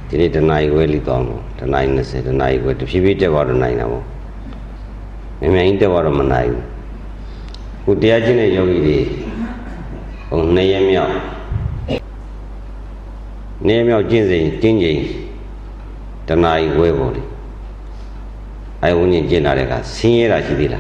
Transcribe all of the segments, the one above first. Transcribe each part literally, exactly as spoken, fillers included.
ဒီနေ့တနာရီခွဲလေးတောင်းတော့တနာရီနှစ်ဆယ်တနာရီခွဲတဖြည်းဖြည်းတက်သွားတော့နိုင်တာပေါ့မြင်မြင်တက်သွားတော့မနိုင်ဘူးခုတရားကျင့်တဲ့ယောဂီတွေဟိုနှစ်ရက်မြောက်နေ့မြောက်ကျင့်စဉ်ကျင့်ချိန်တနာရီခွဲပေါ့လေအဲဝိညာဉ်ကျင့်လာတဲ့ကဆင်းရဲတာရှိသေးလား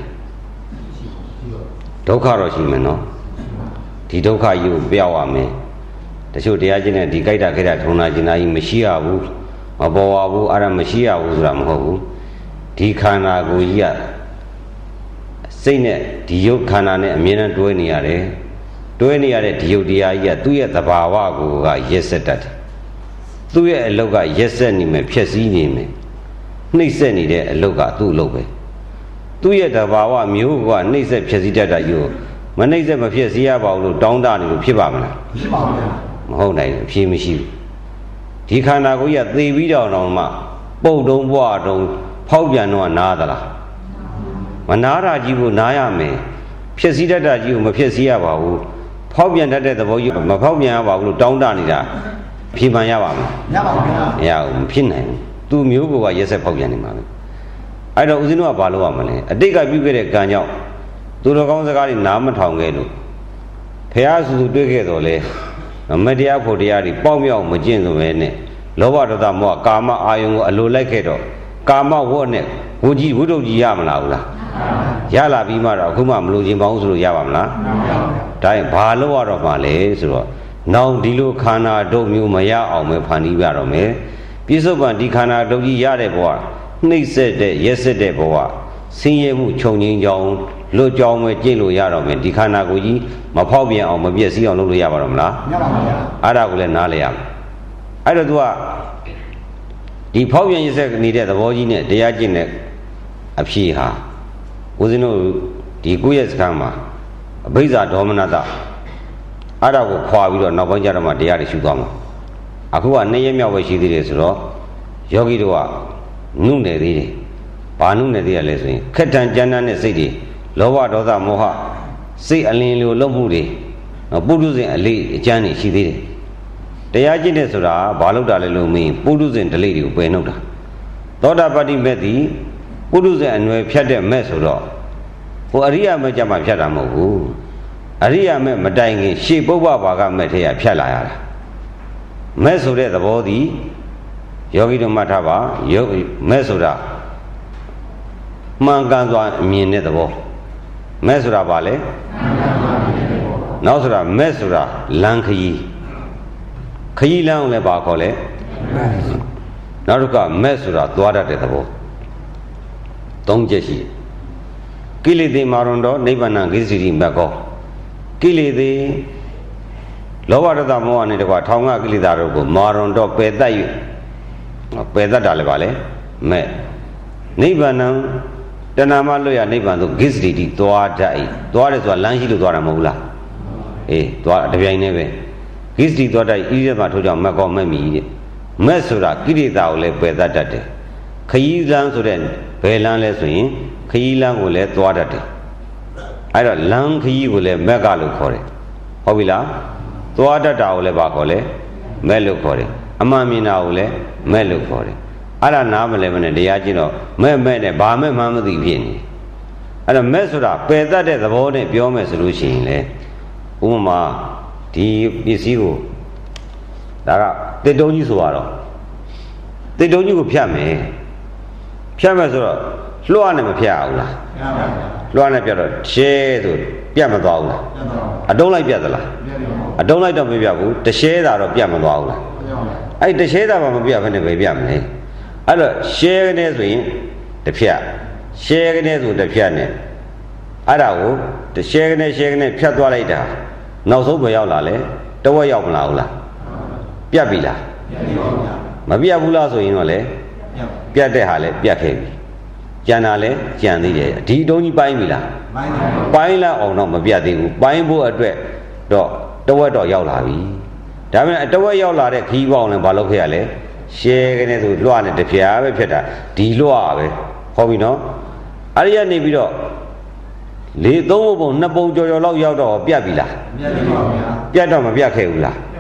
ဒုက္ခတော့ရှိမယ်နော်ဒီဒုက္ခကြီးကိုပြောက်ရမယ်တချို့တရားကျင့်တဲ့ဒီကြိုက်တာခိတာထုံနာကျင်တာကြီးမရှိရဘူးမပေါ်ရဘူးအဲ့ဒါမရှိရဘူးဆိုတာမဟုတ်ဘူးဒီခန္ဓာကိုယ်ကြီးကစိတ်နဲ့ဒီယုတ်ခန္ဓာနဲ့အမြဲတမ်းတွဲနေရတယ်တွဲနေရတဲ့ဒီယုတ်တရားကြီးကသူ့ရဲ့သဘာဝကိုကရက်ဆက်တတ်တယ်သူ့ရဲ့အလုတ်ကရက်ဆက်နေမယ်ဖြည့်ဆည်းနေမယ်နှိမ့်ဆက်နေတဲ့အလုတ်ကသူ့အလုတ်ပဲသူ့ရဲ့သဘာဝမျိုးကနှိမ့်ဆက်ဖြည့်ဆည်းတတ်တာယူမနှိမ့်ဆက်မဖြည့်ဆည်းရပါဘူးလို့တောင်းတနေလို့ဖြစ်ပါမလားဖြစ်ပါဘူးမဟုတ်နိုင်ဘူးအဖြေမရှိဘူးဒီခန္ဓာကိုယ်ကြီးကသေပြီးတော့တော့မှပုတ်တုံးပွားတုံးဖောက်ပြန်တော့နားသလားမနာတာကြီးကိုနားရမယ်ဖြည့်ဆည်းတတ်တာကြီးကိုမဖြည့်ဆည်းရပါဘူးဖောက်ပြန်တတ်တဲ့သဘောကြီးမဖောက်ပြန်ရပါဘူးလို့တောင်းတနေတာဖြေပန်ရပါမလားရပါဘူးမရဘူးမဖြစ်နိုင်ဘူးသူမျိုးကရက်ဆက်ဖောက်ပြန်နေမှာပဲအဲ့တော့ဦးဇင်းတို့ကဘာလုပ်ရမလဲအတိတ်ကပြုခဲ့တဲ့ကံကြောင့်သူတော်ကောင်းစကားတွေနားမထောင်ခဲ့လို့ဖះဆူဆူတွေ့ခဲ့တော့လေမတရားဖို့တရားတွေပေါက်မြောက်မကျင့်ဆိုပဲနဲ့လောဘဒေါသမောဟကာမအာယုံကိုအလိုလိုက်ခဲ့တော့ကာမဝတ်နဲ့ဝကြီးဝိတုကြီးရမလားဘူးလားရလာပြီးမှတော့အခုမှမလို့ခြင်းပေါင်းဆိုလို့ရပါမလားဒါရင်ဘာလို့ရတော့မှလဲဆိုတော့နောင်ဒီလိုခန္ဓာဒုတ်မျိုးမရအောင်ပဲဖန်တီးပြတော့မယ်ပြစ္ဆုတ်ပံဒီခန္ဓာဒုတ်ကြီးရတဲ့ဘဝနှိမ့်ဆက်တဲ့ရက်ဆက်တဲ့ဘဝဆင်းရဲမှုခြုံငင်းကြောင်းလွတ်ကြောင်းပဲကျင့်လို့ရတော့မယ်ဒီခန္ဓာကိုယ်ကြီးမဖောက်ပြန်အောင်မပြည့်စည်အောင်လုပ်လို့ရပါတော့မလားရပါပါဗျာအဲ့ဒါကိုလည်းနားလဲရမယ်အဲ့တော့ तू ကဒီဖောက်ပြန်ရက်ဆက်နေတဲ့သဘောကြီးနဲ့တရားကျင့်တဲ့အဖြေဟာဦးဇင်းတို့ဒီကိုယ့်ရဲ့စခန်းမှာအဘိဇ္ဇာဒေါမနတအဲ့ဒါကိုခွာပြီးတော့နောက်ပိုင်းကျတော့မှတရားတွေရှုသွားမှာအခုကနှစ်ရက်မြောက်ပဲရှိသေးတယ်ဆိုတော့ယောဂီတို့ကနုနယ်သေးတယ်ဘာနုနယ်သေးရလဲဆိုရင်ခက်တန်ကြမ်းတမ်းတဲ့စိတ်တွေလောဘဒေါသမောဟစိတ်အလင်းလိုလုံးမှုတွေပုထုဇဉ်အလေးအကျမ်းတွေရှိသေးတယ်တရားကျင့်တဲ့ဆိုတာဘာလို့တာလဲလို့မင်းပုထုဇဉ်ဒလိတွေကိုပယ်နှုတ်တာသောတာပတ္တိမဲ့သည်ပုထုဇဉ်အနွယ်ဖြတ်တဲ့မဲ့ဆိုတော့ဟိုအရိယာမဲ့ကြမှာဖြတ်တာမဟုတ်ဘူးအရိယာမဲ့မတိုင်ခင်ရှေ့ပုဗ္ဗဘာကမဲ့ထဲကဖြတ်လာရတာမဲ့ဆိုတဲ့သဘောသည်ယောဂီတို့မှတ်ထားပါယောမဲ့ဆိုတာမှန်ကန်စွာမြင်တဲ့သဘောမဲ့ဆိုတာဘာလဲနောက်ဆိုတာမဲ့ဆိုတာလမ်းခရီးခရီးလမ်းကိုလည်းဘာခေါ်လဲနောက်တစ်ခါမဲ့ဆိုတာသွားတတ်တဲ့သဘောသုံးချက်ရှိကိလေသာမာရွန်တော်နိဗ္ဗာန်ဂိစီတိမကောကိလေသာလောဘဒေါသမောဟနဲ့တကွာထောင်ကကိလေသာတို့ကိုမာရွန်တော်ပယ်တတ်၍ပယ်တတ်တာလည်းပါလေမဲ့နိဗ္ဗာန်တဏမလွတ်ရနိဗ္ဗာန်သို့ဂိစတိတိသွားတတ်၏သွားတယ်ဆိုတာလမ်းရှိလို့သွားတာမဟုတ်လားအေးသွားတပြိုင်တည်းပဲဂိစတိသွားတတ်ဤရမှာထို့ကြောင့်မကောမဲ့မီတဲ့မဲ့ဆိုတာကိလေသာကိုလည်းပယ်တတ်တတ်တယ်ခရီးလမ်းဆိုတဲ့ဘယ်လမ်းလဲဆိုရင်ခရီးလမ်းကိုလည်းသွားတတ်တယ်အဲ့တော့လမ်းခရီးကိုလည်းမက်ကလို့ခေါ်တယ်ဟုတ်ပြီလားသွားတတ်တာကိုလည်းဘာခေါ်လဲမဲ့လို့ခေါ်တယ်အမှန်မြင်တာကိုလည်းမဲ့လို့ခေါ်တယ်အဲ့ဒါနားမလဲမနဲ့တရားကျင့်တော့မဲ့မဲ့နဲ့ဘာမဲ့မှမသိဖြစ်နေအဲ့တော့မဲ့ဆိုတာပယ်တတ်တဲ့သဘောနဲ့ပြောမယ်ဆိုလို့ရှိရင်လေဥပမာဒီပစ္စည်းကိုဒါကတစ်တုံးကြီးဆိုတော့တစ်တုံးကြီးကိုဖြတ်မယ်ဖြတ်မယ်ဆိုတော့လွှတ်နဲ့မဖြတ်အောင်လားလွှတ်နဲ့ပြတော့ရှဲဆိုပြတ်မသွားဘူးလားအတုံးလိုက်ပြတ်သလားအတုံးလိုက်တော့မပြတ်ဘူးတရှဲတာတော့ပြတ်မသွားဘူးလားအဲ့တရှဲတာမှမပြတ်ဘဲနဲ့ပဲပြတ်မလဲအဲ့တော့ရှဲကနေဆိုရင်တစ်ဖြတ်ရှဲကနေဆိုတစ်ဖြတ်နဲ့အဲ့ဒါကိုတရှဲကနေရှဲကနေဖြတ်သွားလိုက်တာနောက်ဆုံးပဲရောက်လာလဲတဝက်ရောက်မလာဘူးလားပြတ်ပြီလားမပြတ်ဘူးလားဆိုရင်တော့လေပြတ်တဲ့ဟာလဲပြတ်ခဲ့ပြီကြံတာလဲကြံသေးတယ်ဒီတုံးကြီးပိုင်းပြီလားပိုင်းလာအောင်တော့မပြတ်သေးဘူးပိုင်းဖို့အတွက်တော့တဝက်တော့ရောက်လာပြီဒါပေမဲ့တဝက်ရောက်လာတဲ့ခီးပေါအောင်လည်းမလုပ်ခဲ့ရလဲရှဲကနေဆိုလွှတ်နဲ့တပြားပဲဖြစ်တာဒီလွှတ်ပဲဟောပြီနော်အဲ့ဒီကနေပြီးတော့လေသုံးပုံနှစ်ပုံကြော်ကြော်လောက်ရောက်တော့ပြတ်ပြီလားပြတ်ပြီပါဗျာပြတ်တော့မပြတ်ခဲ့ဘူးလား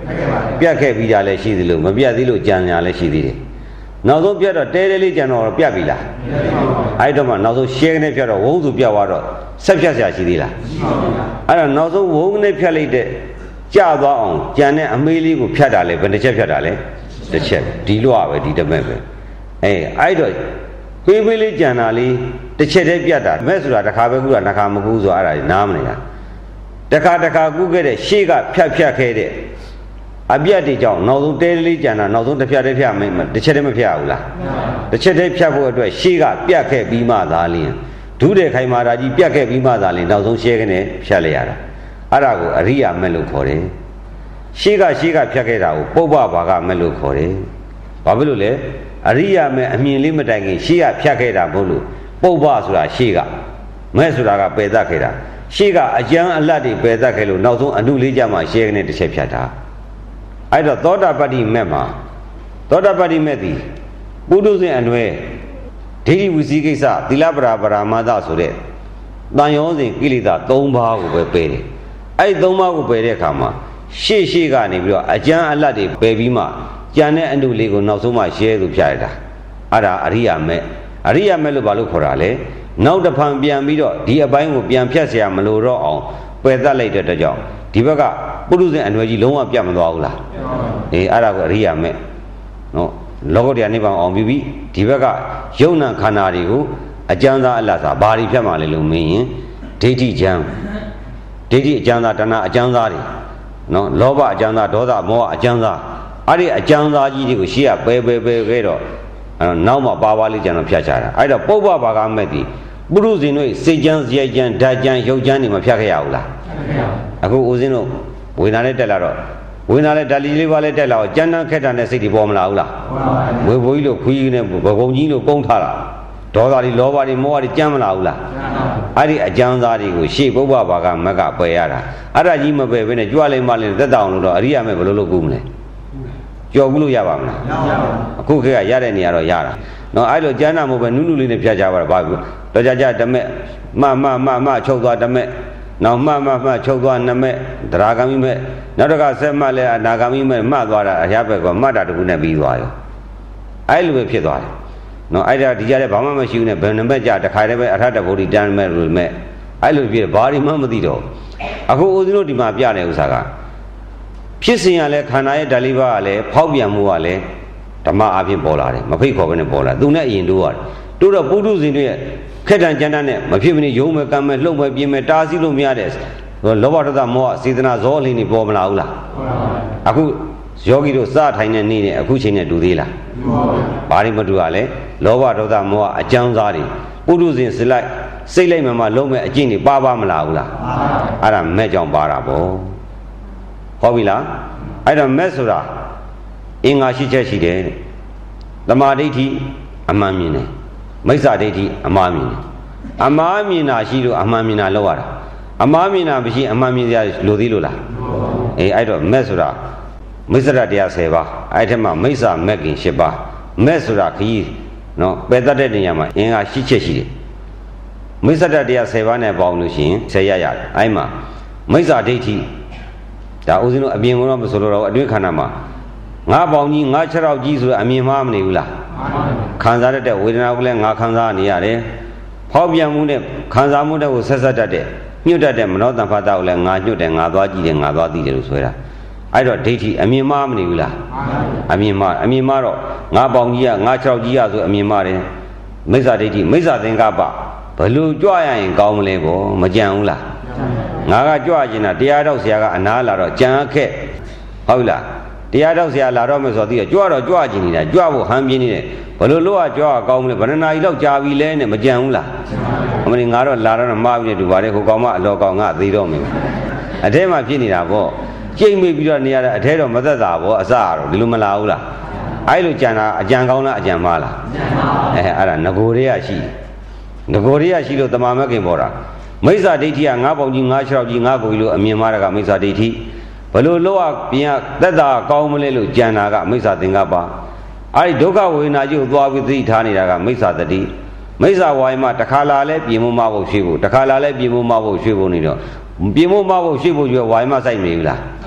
ပြတ်ခဲ့ပြီးကြလည်းရှိသလိုမပြတ်သေးလို့ကြံညာလည်းရှိသေးတယ်နောက်ဆုံးပြတ်တော့တဲတဲလေးကြံတော့ပြတ်ပြီလားအဲ့တော့မှနောက်ဆုံးရှဲကနေပြတ်တော့ဝုန်းစုပြတ်သွားတော့ဆက်ဖြတ်ဆရာရှိသေးလားအဲ့တော့နောက်ဆုံးဝုန်းကနေဖြတ်လိုက်တဲ့ကြသွားအောင်ကြံတဲ့အမေးလေးကိုဖြတ်တာလေဘယ်တစ်ချက်ဖြတ်တာလဲတစ်ချက်ဒီလိုอ่ะပဲဒီတမက်ပဲအေးအဲ့တော့ပေးပေးလေးကြံတာလေးတစ်ချက်တည်းပြတ်တာမဲ့ဆိုတာတစ်ခါပဲကူတာတစ်ခါမကူဆိုအဲ့ဒါနားမနေတာတစ်ခါတစ်ခါကူခဲ့တဲ့ရှေ့ကဖြတ်ဖြတ်ခဲ့တဲ့အပြတ်တွေကြောင့်နောက်ဆုံးတဲလေးကြံတာနောက်ဆုံးတစ်ဖြတ်တည်းဖြတ်မတစ်ချက်တည်းမဖြတ်ဘူးလားတစ်ချက်တည်းဖြတ်ဖို့အတွက်ရှေ့ကပြတ်ခဲ့ပြီးမှသာလျှင်ဒုတဲ့ခိုင်မာတာကြီးပြတ်ခဲ့ပြီးမှသာလျှင်နောက်ဆုံးရှဲကနေဖြတ်လိုက်ရတာအဲ့ဒါကိုအရိယာမဲ့လို့ခေါ်တယ်ရှေ့ကရှေ့ကဖြတ်ခဲ့တာကိုပုပ္ပဘာကမဲ့လို့ခေါ်တယ်ဘာဖြစ်လို့လဲအရိယာမဲ့အမြင်လေးမတိုင်ခင်ရှေ့ကဖြတ်ခဲ့တာမဟုတ်လို့ပုပ္ပဆိုတာရှေ့ကမဲ့ဆိုတာကပယ်တတ်ခဲ့တာရှေ့ကအကျမ်းအလတ်တွေပယ်တတ်ခဲ့လို့နောက်ဆုံးအနုလေးကြမှာရှဲကနေတစ်ချက်ဖြတ်တာအဲ့တော့သောတာပတ္တိမဲ့မှာသောတာပတ္တိမဲ့သည်ပုထုဇဉ်အနွယ်ဒိဋ္ဌိဝိသိကိစ္စသီလပရာပရာမသဆိုတဲ့တန်ရောစဉ်ကိလေသာ၃ပါးကိုပဲပယ်တယ်အဲ့၃ပါးကိုပယ်တဲ့အခါမှာရှေ့ရှေ့ကနေပြီးတော့အကျမ်းအလတ်တွေပယ်ပြီးမှကြံတဲ့အနုလေးကိုနောက်ဆုံးမှရှဲသူဖြတ်ရတာအဲ့ဒါအရိယာမဲ့အရိယာမဲ့လို့ဘာလို့ခေါ်တာလဲနောက်တစ်ဖန်ပြန်ပြီးတော့ဒီအပိုင်းကိုပြန်ဖြတ်เสียမလို့တော့အောင်ပယ်တတ်လိုက်တဲ့အတွက်ကြောင့်ဒီဘက်ကပုရုဇဉ်အနွယ်ကြီးလုံးဝပြတ်မသွားဘူးလားအေးအဲ့ဒါကိုအရိယာမဲ့နော်လောကုတ္တရာနိဗ္ဗာန်အောင်ပြီးပြီဒီဘက်ကယုံနာခန္ဓာတွေကိုအကျမ်းသာအလတ်သာဘာတွေဖြတ်မှလဲလို့မင်းရင်ဒိဋ္ဌိချမ်းဒိဋ္ဌိအကျမ်းသာတဏှာအကျမ်းသာတွေနော်လောဘအကျမ်းသာဒေါသမောဟအကျမ်းသာအဲ့ဒီအကျမ်းသာကြီးတွေကိုရှေ့ကပယ်ပယ်ပယ်ခဲ့တော့အဲ့တော့နောက်မှပါပါလေးကျန်တော့ဖြတ်ချတာအဲ့တော့ပုပ္ပဘာကမဲ့ဒီပုရုဇဉ်တို့စိတ်ချမ်းစရိုက်ချမ်းဓာတ်ချမ်းရုပ်ချမ်းတွေမဖြတ်ခဲ့ရဘူးလားအခုဦးဇင်းတို့ဝေဒနာနဲ့တက်လာတော့ဝေဒနာနဲ့ဓာတ်လေးပါးနဲ့တက်လာတော့ကြမ်းတမ်းခက်တာနဲ့စိတ်တွေပေါ်မလာဘူးလားဝေဘိုးကြီးလို့ခွေးကြီးနဲ့ဘကုံကြီးလို့ကုန်းထားတာဒေါသတွေလောဘတွေမောဟတွေကြမ်းမလာဘူးလားအဲ့ဒီအကျမ်းသားတွေကိုရှေ့ပုပ္ပဘာကမက်ကပယ်ရတာအဲ့ဒါကြီးမပယ်ဘဲနဲ့ကြွလိုက်မှလည်းသက်တောင်လို့တော့အရိယာမဲ့ဘယ်လိုလုပ်ကူမလဲကြော်ကူးလို့ရပါမလားအခုခေတ်ကရတဲ့နေရာတော့ရတာနော်အဲ့လိုကျမ်းနာမို့ပဲနုနုလေးနဲ့ဖြတ်ကြပါတော့ဘာဘူးတော့ကြကြဓမက်မမမမချုပ်သွားဓမက်နောက်မှမှမှချုပ်သွားနမဲ့တရားကမိမဲ့နောက်တစ်ခါဆက်မှလည်းအနာကမိမဲ့မှတ်သွားတာအရာဘက်ကမှတ်တာတခုနဲ့ပြီးသွားရောအဲ့လိုပဲဖြစ်သွားတယ်နော်အဲ့ဒါဒီကြတဲ့ဘာမှမရှိဘူးနဲ့ဘယ်နမဲ့ကြတခါတည်းပဲအထတဗုဒ္ဓတန်းမဲ့လို့မဲ့အဲ့လိုဖြစ်ဘာဒီမှမသိတော့အခုဦးဇင်းတို့ဒီမှာပြတဲ့ဥစ္စာကဖြစ်စဉ်ရလဲခန္ဓာရဲ့ဓာလိပါကလည်းဖောက်ပြန်မှုကလည်းဓမ္မအဖြစ်ပေါ်လာတယ်မဖိတ်ခေါ်ဘဲနဲ့ပေါ်လာသူနဲ့အရင်တိုးရတယ်တိုးတော့ပုထုဇဉ်တွေရဲ့ခက်တန်ကြမ်းတမ်းနဲ့မဖြစ်မနေယုံမဲ့ကံမဲ့လှုပ်မဲ့ပြင်းမဲ့တားဆီးလို့မရတဲ့လောဘဒေါသမောဟစေတနာဇောအလင်းတွေပေါ်မလာဘူးလားအခုယောဂီတို့စထိုင်တဲ့နေ့နဲ့အခုချိန်နဲ့တူသေးလားဘာတွေမတူရလဲလောဘဒေါသမောဟအကျမ်းစားတွေပုထုဇဉ်စလိုက်စိတ်လိုက်မှမှလုံးမဲ့အကျင့်တွေပါပါမလာဘူးလားအဲ့ဒါမဲ့ကြောင့်ပါတာပေါ့ဟုတ်ပြီလားအဲ့တော့မဲ့ဆိုတာအင်္ဂါရှိချက်ရှိတယ်သမာဓိဋ္ဌိအမှန်မြင်တယ်မိစ္ဆာဒိဋ္ဌိအမှားမြင်တယ်အမှားမြင်တာရှိလို့အမှန်မြင်တာလောက်ရတာအမှားမြင်တာမရှိအမှန်မြင်ရလို့သေးလို့လားအေးအဲ့တော့မဲ့ဆိုတာမိစ္ဆာတရား၁၀ပါးအဲ့ထက်မှမိစ္ဆာမက်ကင်၈ပါးမဲ့ဆိုတာခကြီးနော်ပယ်တတ်တဲ့နေရာမှာအင်္ဂါရှိချက်ရှိတယ်မိစ္ဆာတရား၁၀ပါးနဲ့ပေါင်းလို့ရှိရင်၁၀ရရတယ်အဲ့မှာမိစ္ဆာဒိဋ္ဌိဒါဦးဇင်းတို့အပြင်ကတော့မဆိုလို့တော့အတွင်းခန္ဓာမှာငါပေါင်းကြီးငါခြေထောက်ကြီးဆိုအမြင်မှားမနေဘူးလားခံစားတတ်တဲ့ဝေဒနာကိုလည်းငါခံစားနေရတယ်ဖောက်ပြန်မှုနဲ့ခံစားမှုတွေကိုဆက်ဆက်တတ်တဲ့ညှို့တတ်တဲ့မနောတန်ဖတ်တာကိုလည်းငါညှို့တယ်ငါသွားကြည့်တယ်ငါသွားသိတယ်လို့ဆိုရတာအဲ့တော့ဒိဋ္ဌိအမြင်မှားမနေဘူးလားအမြင်မှားအမြင်မှားတော့ငါပေါင်းကြီးကငါခြေထောက်ကြီးကဆိုအမြင်မှားတယ်မိစ္ဆာဒိဋ္ဌိမိစ္ဆာသင်္ကပ္ပဘလို့ကြွရရင်ကောင်းမလဲပေါ့မကြံဘူးလားငါကကြွကျင်တာတရားတော်ဆရာကအနားလာတော့ကြံခက်ဟုတ်လားတရားတော်ဆရာလာတော့မယ်ဆိုတော့ကြွတော့ကြွကျင်နေတာကြွဖို့ဟန်ပြင်းနေတယ်ဘယ်လိုလို့ကကြွကောင်းမလဲဗန္ဒနာကြီးတော့ကြာပြီလဲနဲ့မကြံဘူးလားအမလီငါတော့လာတော့မှားပြီနဲ့တူပါတယ်ဟိုကောင်မအလောကောင်ငါသေးတော့မယ်အထဲမှာဖြစ်နေတာပေါ့ကြိတ်မိပြီးတော့နေရတဲ့အထဲတော့မသက်သာပေါ့အစတော့ဒီလိုမလာဘူးလားအဲ့လိုကြံတာအကြံကောင်းလားအကြံမှားလားအဲအဲ့ဒါငကိုတွေကရှိငကိုတွေကရှိလို့တမာမကင်ပေါ်တာမိစ္ဆာဒိဋ္ဌိကငါးပေါင်ကြီးငါးခြေထောက်ကြီးငါးကိုကြီးလို့အမြင်မှားတာကမိစ္ဆာဒိဋ္ဌိဘလို့လောကပြန်သက်သာကောင်းမလဲလို့ကြံတာကမိစ္ဆာသင်္ကပ္ပအဲ့ဒီဒုက္ခဝေဒနာကြီးကိုသွားပြီးသိထားနေတာကမိစ္ဆာတတိမိစ္ဆာဝါယမတခါလာလဲပြင်မမဖို့ရှိဖို့တခါလာလဲပြင်မမဖို့ရှိဖို့နေတော့ပြင်မမဖို့ရှိဖို့ရွယ်ဝါယမစိုက်နေဘူးလား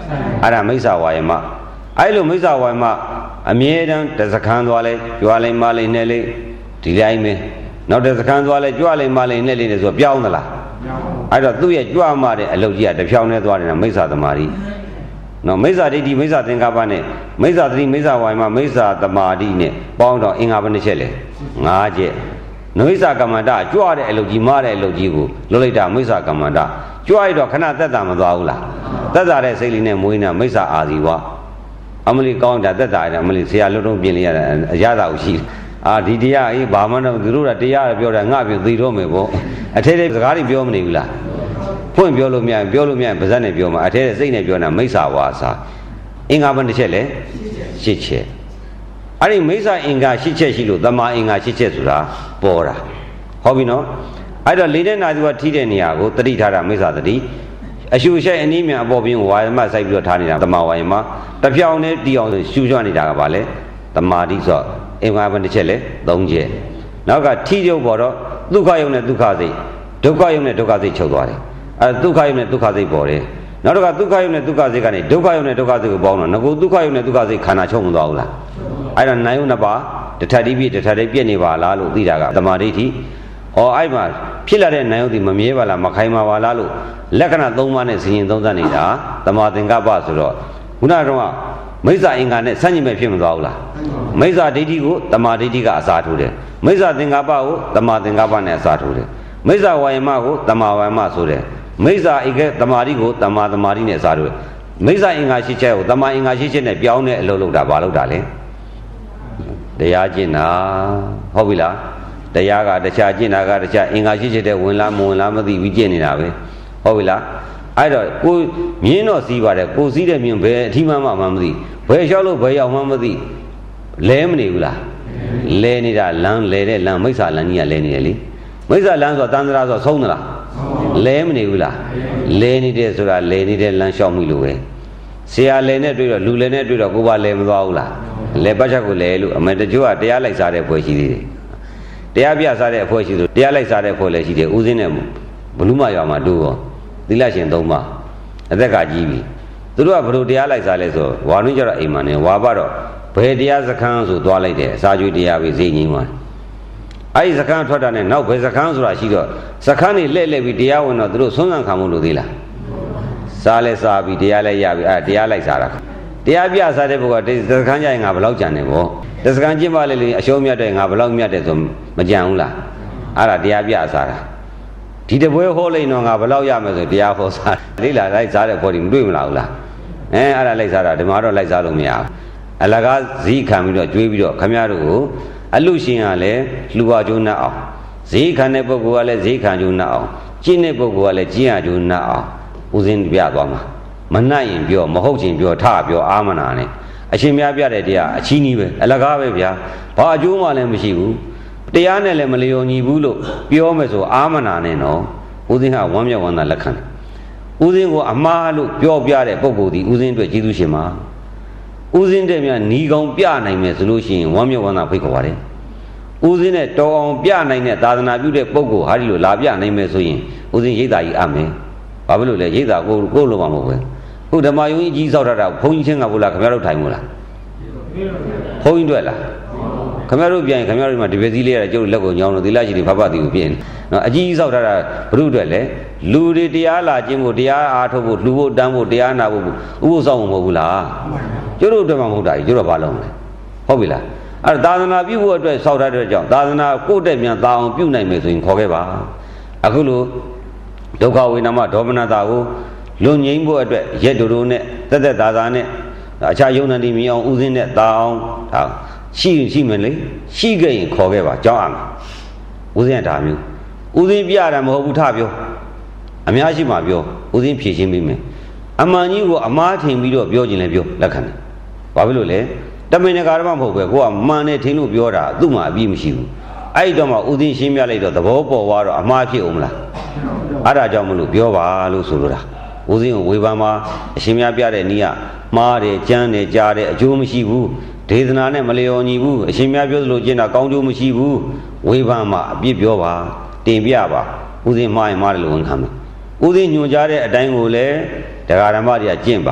အဲ့ဒါမိစ္ဆာဝါယမအဲ့လိုမိစ္ဆာဝါယမအမြဲတမ်းတစခန်းသွားလဲကြွားလိုက်မလိုက်နဲ့လေဒီတိုင်းပဲနောက်တစခန်းသွားလဲကြွားလိုက်မလိုက်နဲ့လေဆိုပြောင်းသလားအဲ့တော့သူ့ရဲ့ကြွားမှတဲ့အလုပ်ကြီးကတဖြောင်းနဲ့သွားတယ်နော်မိစ္ဆာသမารိနော်မိစ္ဆာဒိဋ္ဌိမိစ္ဆာသင်္ကပ္ပနဲ့မိစ္ဆာသတိမိစ္ဆာဝါယမမိစ္ဆာသမာဓိနဲ့ပေါင်းတော့အင်္ဂါဘယ်နှချက်လဲ၅ချက်မိစ္ဆာကမ္မန္တကြွတဲ့အလုပ်ကြီးမတဲ့အလုပ်ကြီးကိုလွတ်လိုက်တာမိစ္ဆာကမ္မန္တကြွရတော့ခဏသက်တာမသွားဘူးလားသက်တာတဲ့စိတ်လေးနဲ့မွေးနေမိစ္ဆာအာဇီဝအမလီကောင်းတာသက်တာတယ်အမလီဆရာလွတ်တုံးပြင်လိုက်ရတာအရသာကိုရှိအာဒီတရားအေးဘာမှတော့သူတို့ကတရားပြောတာငါပြောသိတော့မယ်ပေါ့အထဲထဲစကားတွေပြောမနေဘူးလားဖွင့်ပြောလို့မရပြောလို့မရပါဇက်နဲ့ပြောမှာအထဲထဲစိတ်နဲ့ပြောတာမိစ္ဆာဝါစာအင်္ဂါဘယ်နှချက်လဲရှစ်ချက်အဲ့ဒီမိစ္ဆာအင်္ဂါရှစ်ချက်ရှိလို့သမာအင်္ဂါရှစ်ချက်ဆိုတာပေါ်တာဟုတ်ပြီနော်အဲ့တော့လေးတဲ့နာသူကထိတဲ့နေရာကိုတတိထားတာမိစ္ဆာတတိအရှုရှိုက်အနည်းမြန်အပေါ်ပြင်းဝါယမစိုက်ပြီးတော့ထားနေတာသမာဝါယမတဖြောင်းနဲ့တီအောင်ရှူကြွနေတာကဘာလဲသမာဓိဆိုအင်္ဂါဘယ်နှချက်လဲသုံးချက်နောက်ကထိကျုပ်ပေါ်တော့ဒုက္ခယုံနဲ့ဒုက္ခစိတ်ဒုက္ခယုံနဲ့ဒုက္ခစိတ်ချုပ်သွားတယ်အဲဒုက္ခယုံနဲ့ဒုက္ခစိတ်ပေါ်တယ်နောက်တော့ဒုက္ခယုံနဲ့ဒုက္ခစိတ်ကနေဒုက္ခယုံနဲ့ဒုက္ခစိတ်ကိုပေါင်းတော့ငကိုဒုက္ခယုံနဲ့ဒုက္ခစိတ်ခန္ဓာချုပ်မသွားဘူးလားအဲ့တော့နိုင်ယုံနှစ်ပါးတထတိပြည့်တထတိပြည့်နေပါလားလို့သိတာကသမာဓိဋ္ဌိဩအဲ့မှာဖြစ်လာတဲ့နိုင်ယုံဒီမမြဲပါလားမခိုင်မာပါလားလို့လက္ခဏာသုံးပါးနဲ့စဉ်းရင်သုံးသပ်နေတာသမာသင်္ကပ္ပဆိုတော့ခုနကတော့မိစ္ဆာအင်္ဂါနဲ့ဆန့်ကျင်ပဲဖြစ်မသွားဘူးလားမိစ္ဆာဒိဋ္ဌိကိုသမာဒိဋ္ဌိကအစားထိုးတယ်မိစ္ဆာသင်္ကပ္ပကိုသမာသင်္ကပ္ပနဲ့အစားထိုးတယ်မိစ္ဆာဝါယမကိုသမာဝါယမဆိုတယ်မိစ္ဆာဧကသမာဓိကိုသမာသမာဓိနဲ့အစားထိုးတယ်မိစ္ဆာအင်္ဂါရှိချက်ကိုသမာအင်္ဂါရှိချက်နဲ့ပြောင်းတဲ့အလုပ်လုပ်တာဘာလုပ်တာလဲတရားကျင့်တာဟုတ်ပြီလားတရားကတခြားကျင့်တာကတခြားအင်္ဂါရှိချက်တဲ့ဝင်လားမဝင်လားမသိဘူးကျင့်နေတာပဲဟုတ်ပြီလားအဲ့တော့ကိုမြင်းတော့စီးပါတယ်ကိုစီးတဲ့မြင်းဘယ်အထီးမှမှမသိဘယ်လျှောက်လို့ဘယ်ရောက်မှမသိလဲမနေဘူးလားလဲနေတာလမ်းလဲတဲ့လမ်းမိစ္ဆာလမ်းကြီးကလဲနေတယ်လေမိစ္ဆာလမ်းဆိုတန်ត្រာဆိုဆုံးသလားလဲမနေဘူးလားလဲနေတဲ့ဆိုတာလဲနေတဲ့လမ်းလျှောက်မှုလို့ပဲဆရာလဲနဲ့တွေ့တော့လူလဲနဲ့တွေ့တော့ကိုပါလဲမသွားဘူးလားလဲပတ်ချက်ကိုလဲလို့အမေတချို့ကတရားလိုက်စားတဲ့ဖွဲ့ရှိသေးတယ်တရားပြစားတဲ့အဖွဲ့ရှိသူတရားလိုက်စားတဲ့အဖွဲ့လည်းရှိတယ်ဦးစင်းနဲ့ဘလူးမရွာမှာတူရောသီလရှင်သုံးပါအသက်ကကြီးပြီသူတို့ကဘယ်လိုတရားလိုက်စားလဲဆိုဝါနုကျတော့အိမ်မှာနေဝါဘတော့ဘယ်တရားစခန်းဆိုသွားလိုက်တယ်အစာကျွေးတရားပဲဈေးငင်းသွားအဲ့ဒီစခန်းထွက်တာနဲ့နောက်ဘယ်စခန်းဆိုတာရှိတော့စခန်းနေလှည့်လှည့်ပြီးတရားဝင်တော့သူတို့ဆွမ်းဆန်ခံမှုလို့သေးလားစားလဲစားပြီးတရားလဲရပြီးအဲ့တရားလိုက်စားတာတရားပြစားတဲ့ဘုကဒီစခန်းကြရင်ငါဘယ်လောက်ကြံနေပေါ့ဒီစခန်းကျင့်ပါလေလေအရှုံးမြတ်တဲ့ငါဘယ်လောက်မြတ်တဲ့ဆိုမကြံဘူးလားအဲ့ဒါတရားပြစားတာဒီတပွဲဟောလိုက်တော့ငါဘယ်လောက်ရမယ်ဆိုတရားဟောစားလေးလာလိုက်စားတဲ့ဘောဒီမတွေ့မလားဘူးလားအဲအဲ့ဒါလိုက်စားတာဒီမှာတော့လိုက်စားလို့မရဘူးအလကားဇီးခံပြီးတော့ကျွေးပြီးတော့ခမရတို့ကိုအလူရှင်ကလည်းလှူပါကျိုးနှက်အောင်ဇီးခံတဲ့ပုဂ္ဂိုလ်ကလည်းဇီးခံကျိုးနှက်အောင်ကျင့်တဲ့ပုဂ္ဂိုလ်ကလည်းကျင့်ရကျိုးနှက်အောင်ဦးစင်းပြသွားမှာမနှက်ရင်ပြောမဟုတ်ချင်ပြောထပြောအာမနာနဲ့အရှင်များပြတဲ့တရားအချီးနီးပဲအလကားပဲဗျာဘာအကျိုးမှလည်းမရှိဘူးတရားနဲ့လည်းမလျော်ညီဘူးလို့ပြောမယ်ဆိုအာမနာနဲ့နော်ဦးစင်းကဝမ်းမြောက်ဝမ်းသာလက်ခံတယ်ဦးစင်းကိုအမှားလို့ပြောပြတဲ့ပုဂ္ဂိုလ်ဒီဦးစင်းအတွက်ကျေးဇူးရှင်ပါဦးစင်းတဲ့မြတ်ညီကောင်ပြနိုင်မယ်ဆိုလို့ရှိရင်ဝမ်းမြောက်ဝမ်းသာဖိတ်ခေါ်ပါတယ်ဦးစင်းနဲ့တော်အောင်ပြနိုင်တဲ့သာသနာပြုတဲ့ပုဂ္ဂိုလ်ဟာဒီလိုလာပြနိုင်မယ်ဆိုရင်ဦးစင်းရိတ်တာကြီးအမယ်ဘာဖြစ်လို့လဲရိတ်တာကိုကိုလိုမှမဟုတ်ဘူးခုဓမ္မယုံကြီးစောက်ထားတာဘုန်းကြီးချင်းကဘုလားခင်ဗျားတို့ထိုင်မို့လားဘုန်းကြီးတွေ့လားခင်ဗျားတို့ပြန်ခင်ဗျားတို့မှဒီပစ္စည်းလေးရကျုပ်လက်ကိုညောင်းလို့သီလရှိတွေဖဖတီကိုပြင်နော်အကြီးစောက်ထားတာဘုရုအတွက်လဲလူတွေတရားလာခြင်းကိုတရားအားထုတ်ဖို့လူဖို့တန်းဖို့တရားနာဖို့ဥပုသ်ဆောင်မဟုတ်ဘူးလားကျုပ်တို့အတွက်မှမဟုတ်တာကြီးကျုပ်တို့ဘာလုပ်မလဲဟုတ်ပြီလားအဲ့ဒါသာသနာပြုဖို့အတွက်စောက်ထားတဲ့ကြောင့်သာသနာကိုယ့်တက်မြန်သာအောင်ပြုနိုင်မယ်ဆိုရင်ခေါ်ခဲ့ပါအခုလိုဒုက္ခဝေဒနာဒေါမနတာကိုလွန်ငိမ့်ဖို့အတွက်ရက်တူတူနဲ့တက်တက်သားသားနဲ့အခြားယုံနာတိမြင်အောင်ဥစဉ်နဲ့တာအောင်ဒါရှိရှိမယ်လေရှိခဲ့ရင်ခေါ်ခဲ့ပါကြောင်းအောင်ဥစဉ်ကဒါမျိုးဥစဉ်ပြတာမဟုတ်ဘူးထပြောအများရှိမှပြောဥစဉ်ဖြည့်ရှင်းပေးမယ်အမှန်ကြီးကိုအမားထင်ပြီးတော့ပြောခြင်းလည်းပြောလက်ခံတယ်ဘာဖြစ်လို့လဲတမင်တကာတော့မဟုတ်ပဲကိုကမှန်တယ်ထင်လို့ပြောတာသူ့မှာအပြည့်မရှိဘူးအဲ့တော့မှဥစဉ်ရှင်းပြလိုက်တော့သဘောပေါ်သွားတော့အမှားဖြစ်အောင်မလားအဲ့ဒါကြောင့်မလို့ပြောပါလို့ဆိုလိုတာဦးစင်းကိုဝေဖန်မှာအရှင်များပြတဲ့နည်းကမှားတယ်ကြမ်းတယ်ကြားတယ်အကျိုးမရှိဘူးဒေသနာနဲ့မလျော်ညီဘူးအရှင်များပြောသလိုကျင့်တာကောင်းကျိုးမရှိဘူးဝေဖန်မှာအပြစ်ပြောပါတင်ပြပါဦးစင်းမှားရင်မှားတယ်လို့ဝန်ခံမယ်ဦးစင်းညွှန်ကြားတဲ့အတိုင်းကိုလည်းတရားဓမ္မတွေကကျင့်ပါ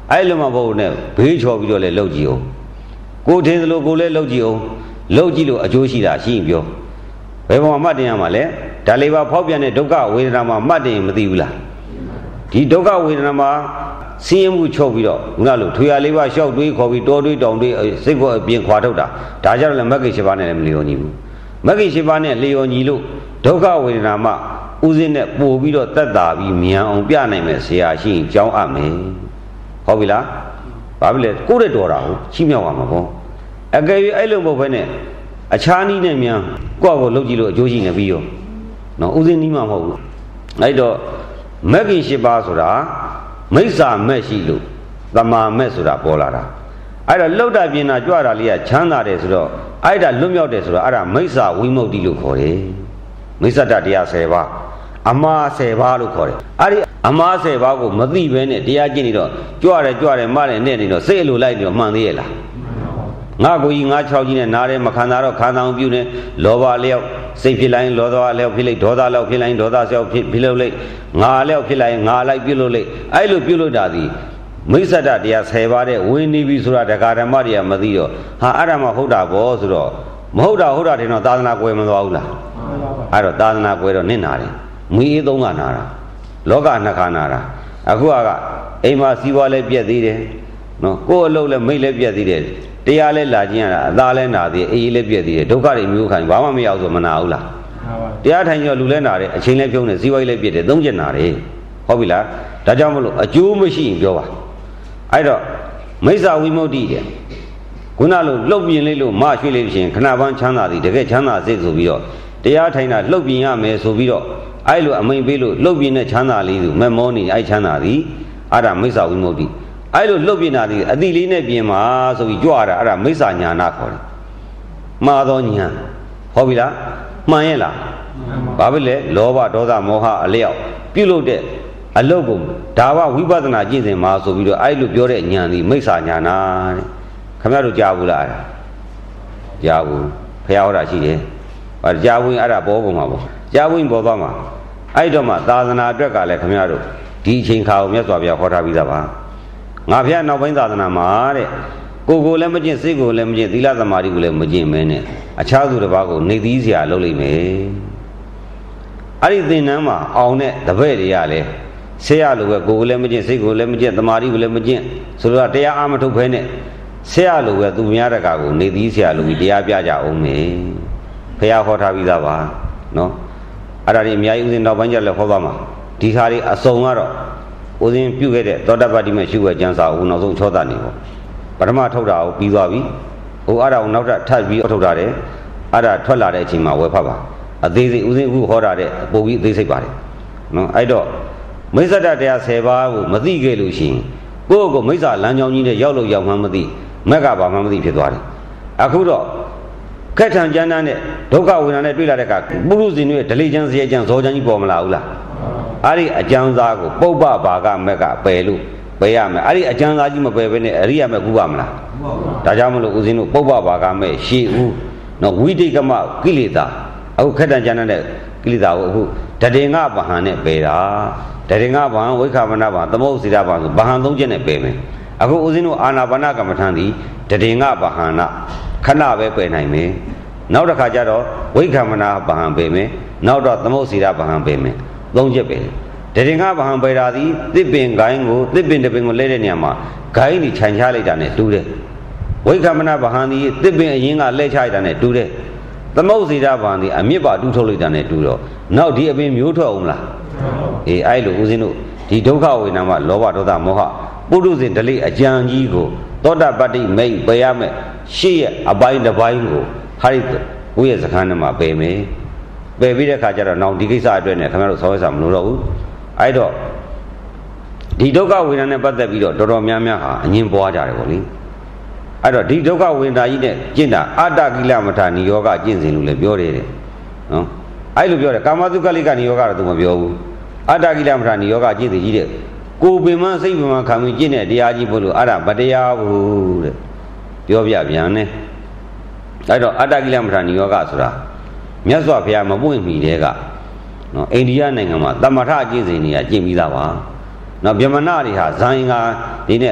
အဲ့လိုမှမဟုတ်နဲ့ဘေးချော်ပြီးတော့လည်းလှုပ်ကြည့်အောင်ကိုထင်းသလိုကိုလည်းလှုပ်ကြည့်အောင်လှုပ်ကြည့်လို့အကျိုးရှိတာရှိရင်ပြောဘယ်ပေါ်မှာမှတ်တင်ရမှာလဲဒါလေးပါဖောက်ပြန်တဲ့ဒုက္ခဝေဒနာမှာမှတ်တင်မသိဘူးလားဒီဒုက္ခဝေဒနာမှာစင်းရမှုချုပ်ပြီးတော့ခုနလိုထွေရလေးပါရှောက်တွေးခေါ်ပြီးတောတွေးတောင်တွေးစိတ်ကိုအပြင်ခွာထုတ်တာဒါကြတော့လည်းမဂ္ဂင်၈ပါးနဲ့လည်းမလျော်ညီဘူးမဂ္ဂင်၈ပါးနဲ့လျော်ညီလို့ဒုက္ခဝေဒနာမှာဥစဉ်နဲ့ပို့ပြီးတော့တက်တာပြီးမြန်အောင်ပြနိုင်မယ်ဆရာရှိရင်ကြောင်းအပ်မယ်ဟုတ်ပြီလားဘာဖြစ်လဲကိုယ့်တဲ့တော်တာကိုချိမြောက်ရမှာပေါ့အကယ်၍အဲ့လိုမဟုတ်ဘဲနဲ့အခြားနည်းနဲ့မြန်ကိုယ့်ကိုလှုပ်ကြည့်လို့အကျိုးရှိနေပြီးရောနော်ဥစဉ်နည်းမှမဟုတ်ဘူးအဲ့တော့မဂ္ဂင်၈ပါးဆိုတာမိစ္ဆာမဲ့ရှိလို့တမာမဲ့ဆိုတာပေါ်လာတာအဲ့တော့လှုပ်တာပြင်းတာကြွတာလေးကချမ်းသာတယ်ဆိုတော့အဲ့ဒါလွတ်မြောက်တယ်ဆိုတော့အဲ့ဒါမိစ္ဆာဝိမု ക്തി လို့ခေါ်တယ်မိစ္ဆတတရား၁၀ပါးအမှား၁၀ပါးလို့ခေါ်တယ်အဲ့ဒီအမှား၁၀ပါးကိုမသိဘဲနဲ့တရားကျင့်နေတော့ကြွတယ်ကြွတယ်မတယ်နဲ့နေတော့စိတ်အလိုလိုက်ပြီးတော့မှန်သေးရဲ့လားငါကိုကြီးငါ၆ကြီးနဲ့နားတယ်မခံတာတော့ခံအောင်ပြုနေလောဘလျောက်စိတ်ဖြစ်လိုက်လောဘလျောက်ဖြစ်လိုက်ဒေါသလျောက်ဖြစ်လိုက်ဒေါသလျောက်ဖြစ်ဖြစ်လို့လိုက်ငါလျောက်ဖြစ်လိုက်ငါလိုက်ပြုလို့လိုက်အဲ့လိုပြုလို့တာဒီမိစ္ဆတတရား၁၀ပါးတဲ့ဝင်နေပြီဆိုတာတရားဓမ္မတွေကမသိတော့ဟာအဲ့ဒါမှဟုတ်တာပေါ့ဆိုတော့မဟုတ်တာဟုတ်တာတင်တော့သာသနာကွယ်မသွားဘူးလားအဲ့တော့သာသနာကွယ်တော့နစ်နာတယ်မွေးအေးသုံးကနာတာလောကနှစ်ခါနာတာအခုကအိမ်မှာစီးပွားလည်းပြက်သေးတယ်နော်ကိုယ်အလုပ်လည်းမိတ်လည်းပြက်သေးတယ်တရားလည်းလာခြင်းရတာအသားလည်းနာသေးအေးလည်းပြက်သေးတယ်ဒုက္ခတွေမျိုးခံဘာမှမရအောင်ဆိုမနာဘူးလားတရားထိုင်ကြလူလည်းနာတယ်အချိန်လည်းပြုံးတယ်စီးပွားရေးလည်းပြက်တယ်သုံးချက်နာတယ်ဟုတ်ပြီလားဒါကြောင့်မလို့အကျိုးမရှိရင်ပြောပါအဲ့တော့မိစ္ဆာဝိမု ക്തി တဲ့ခုနလိုလှုပ်ပြင်းလေးလို့မရွှေ့လေးရှင်ခဏပန်းချမ်းသာသည်တကယ်ချမ်းသာစိတ်ဆိုပြီးတော့တရားထိုင်တာလှုပ်ပြင်းရမယ်ဆိုပြီးတော့အဲ့လိုအမိန်ပေးလို့လှုပ်ပြင်းတဲ့ချမ်းသာလေးသူမက်မောနေအဲ့ချမ်းသာသည်အဲ့ဒါမိစ္ဆာဝိမု ക്തി အဲ့လိုလှုပ်ပြင်းတာသည်အတိလေးနဲ့ပြင်ပါဆိုပြီးကြွရတာအဲ့ဒါမိစ္ဆာညာနာခေါ်တယ်မှားသောညာဟုတ်ပြီလားမှန်ရဲ့လားဘာဖြစ်လဲလောဘဒေါသမောဟအလျောက်ပြုတ်လို့တဲ့အလုတ်ကိုဒါဝဝိပဿနာကျင့်စဉ်မှာဆိုပြီးတော့အဲ့လိုပြောတဲ့ညာသည်မိစ္ဆာညာနာတဲ့ခင်ဗျားတို့ကြားဘူးလားကြားဘူးဖះဟောတာရှိတယ်ဟာကြားဘူးအဲ့ဒါပေါ်ပုံမှာပေါ့ကြားဘူးပေါ်သွားမှာအဲ့တော့မှသာသနာအတွက်ကလည်းခင်ဗျားတို့ဒီအချိန်ခါကိုမြတ်စွာဘုရားဟောထားပြီးသားပါငါဖះနောက်ပိုင်းသာသနာမှာတဲ့ကိုကိုလည်းမကျင့်စိတ်ကိုလည်းမကျင့်သီလသမာဓိကိုလည်းမကျင့်မဲနဲ့အခြားသူတစ်ပါးကိုနေသီးစရာလုပ်လိမ့်မယ်အဲ့ဒီသင်္นานမှာအောင်တဲ့တပည့်တွေကလည်းဆရာလိုပဲကိုယ်ကိုလည်းမကျင့်စိတ်ကိုလည်းမကျင့်သမာဓိကိုလည်းမကျင့်ဆိုတော့တရားအားမထုတ်ဖဲနဲ့ဆရာလိုပဲသူများတကာကိုနေသီးဆရာလိုပြီးတရားပြကြအောင်မယ်ဖះဟောထားပြီးသားပါနော်အဲ့ဒါတွေအများကြီးဥစဉ်နောက်ပိုင်းကျလည်းဟောသွားမှာဒီခါလေးအစုံကတော့ဥစဉ်ပြုခဲ့တဲ့သောတပတ္တိမဲ့ရှုွယ်ကျမ်းစာဦးနောက်ဆုံးချောတာနေပေါ့ပထမထုတ်တာကိုပြီးသွားပြီဟိုအဲ့ဒါကိုနောက်ထပ်ပြီးထုတ်တာတယ်အဲ့ဒါထွက်လာတဲ့အချိန်မှာဝယ်ဖတ်ပါအသေးစိတ်ဥစဉ်အခုဟောတာတဲ့ပို့ပြီးအသေးစိတ်ပါတယ်နော်အဲ့တော့မိစ္ဆတတရား၁၀ပါးကိုမသိခဲ့လို့ရှိရင်ကိုယ့်ကိုမိစ္ဆာလမ်းကြောင်းကြီးနဲ့ရောက်လို့ရောက်မှမသိမက်ကဘာမှမသိဖြစ်သွားတယ်အခုတော့ခက်ထန်ကြမ်းတမ်းတဲ့ဒုက္ခဝေဒနာနဲ့တွေ့လာတဲ့အခါပုရုဇဉ်တွေဒလိချမ်းစရဲချမ်းဇောချမ်းကြီးပေါ်မလာဘူးလားအဲ့ဒီအကျမ်းစာကိုပုပ္ပဘာကမက်ကပယ်လို့ပယ်ရမယ်အဲ့ဒီအကျမ်းစာကြီးမပယ်ဘဲနဲ့အရိယာမက်ကူပါမလားဒါကြောင့်မလို့ဦးဇင်းတို့ပုပ္ပဘာကမက်ရှေ့ဦးနော်ဝိတိကမကိလေသာအခုခက်ထန်ကြမ်းတမ်းတဲ့ကိလေသာကိုအခုတတေငါဗဟန်နဲ့ပယ်တာတရေငါဗဟံဝိခာမနာဗဟံသမုတ်စီတာဗဟံဆိုဗဟံသုံးချက်နဲ့ပယ်မယ်အခုဦးဇင်းတို့အာနာပါနကမ္မထံသည်တရေငါဗဟံနာခဏပဲပယ်နိုင်မယ်နောက်တစ်ခါကျတော့ဝိခာမနာဗဟံပယ်မယ်နောက်တော့သမုတ်စီတာဗဟံပယ်မယ်သုံးချက်ပယ်တရေငါဗဟံပယ်တာသည်သစ်ပင်ဂိုင်းကိုသစ်ပင်တပင်ကိုလဲတဲ့နေရာမှာဂိုင်းကြီးခြံချလိုက်တာနဲ့တူတယ်ဝိခာမနာဗဟံသည်သစ်ပင်အရင်ကလဲချလိုက်တာနဲ့တူတယ်သမုတ်စီတာဗဟံသည်အမြစ်ပါတူးထုတ်လိုက်တာနဲ့တူတော့နောက်ဒီအပင်မျိုးထွက်အောင်လားအေးအဲ့လိုဦးဇင်းတို့ဒီဒုက္ခဝေဒနာမှာလောဘဒေါသမောဟပုရုဇဉ်ဒလိအကြံကြီးကိုသောတာပတ္တိမိတ်ပယ်ရမယ်ရှေ့ရဲ့အပိုင်းတစ်ပိုင်းကိုဟာရိဘုရားစခန်းထဲမှာပယ်မယ်ပယ်ပြီးတဲ့အခါကျတော့နောက်ဒီကိစ္စအတွက်နဲ့ခင်ဗျားတို့ဆောင်းရစာမလို့တော့ဘူးအဲ့တော့ဒီဒုက္ခဝေဒနာနဲ့ပတ်သက်ပြီးတော့တော်တော်များများဟာအငြင်းပွားကြတယ်ပေါ့လေအဲ့တော့ဒီဒုက္ခဝေဒနာကြီးနဲ့ကျင့်တာအတ္တကိလမထာနိယောဂကျင့်စဉ်လို့လည်းပြောတယ်တဲ့နော်အဲ့လိုပြောတယ်ကာမတုကလိကနိယောဂတော့သူမပြောဘူးအတ္တကိလမထာနိယောဂကျင့်တယ်ကြီးတဲ့ကိုယ်ပင်မစိတ်ပင်မခံပြီးကျင့်တဲ့တရားကြီးဖို့လို့အဲ့ဒါမတရားဘူးတဲ့ပြောပြပြန်နေအဲ့တော့အတ္တကိလမထာနိယောဂဆိုတာမြတ်စွာဘုရားမပွင့်မီတဲ့ကနော်အိန္ဒိယနိုင်ငံမှာသမထကျင့်စဉ်တွေကကျင့်ပြီးသားပါနော်ဗြဟ္မဏတွေဟာဇာယင်္ဂါဒီနဲ့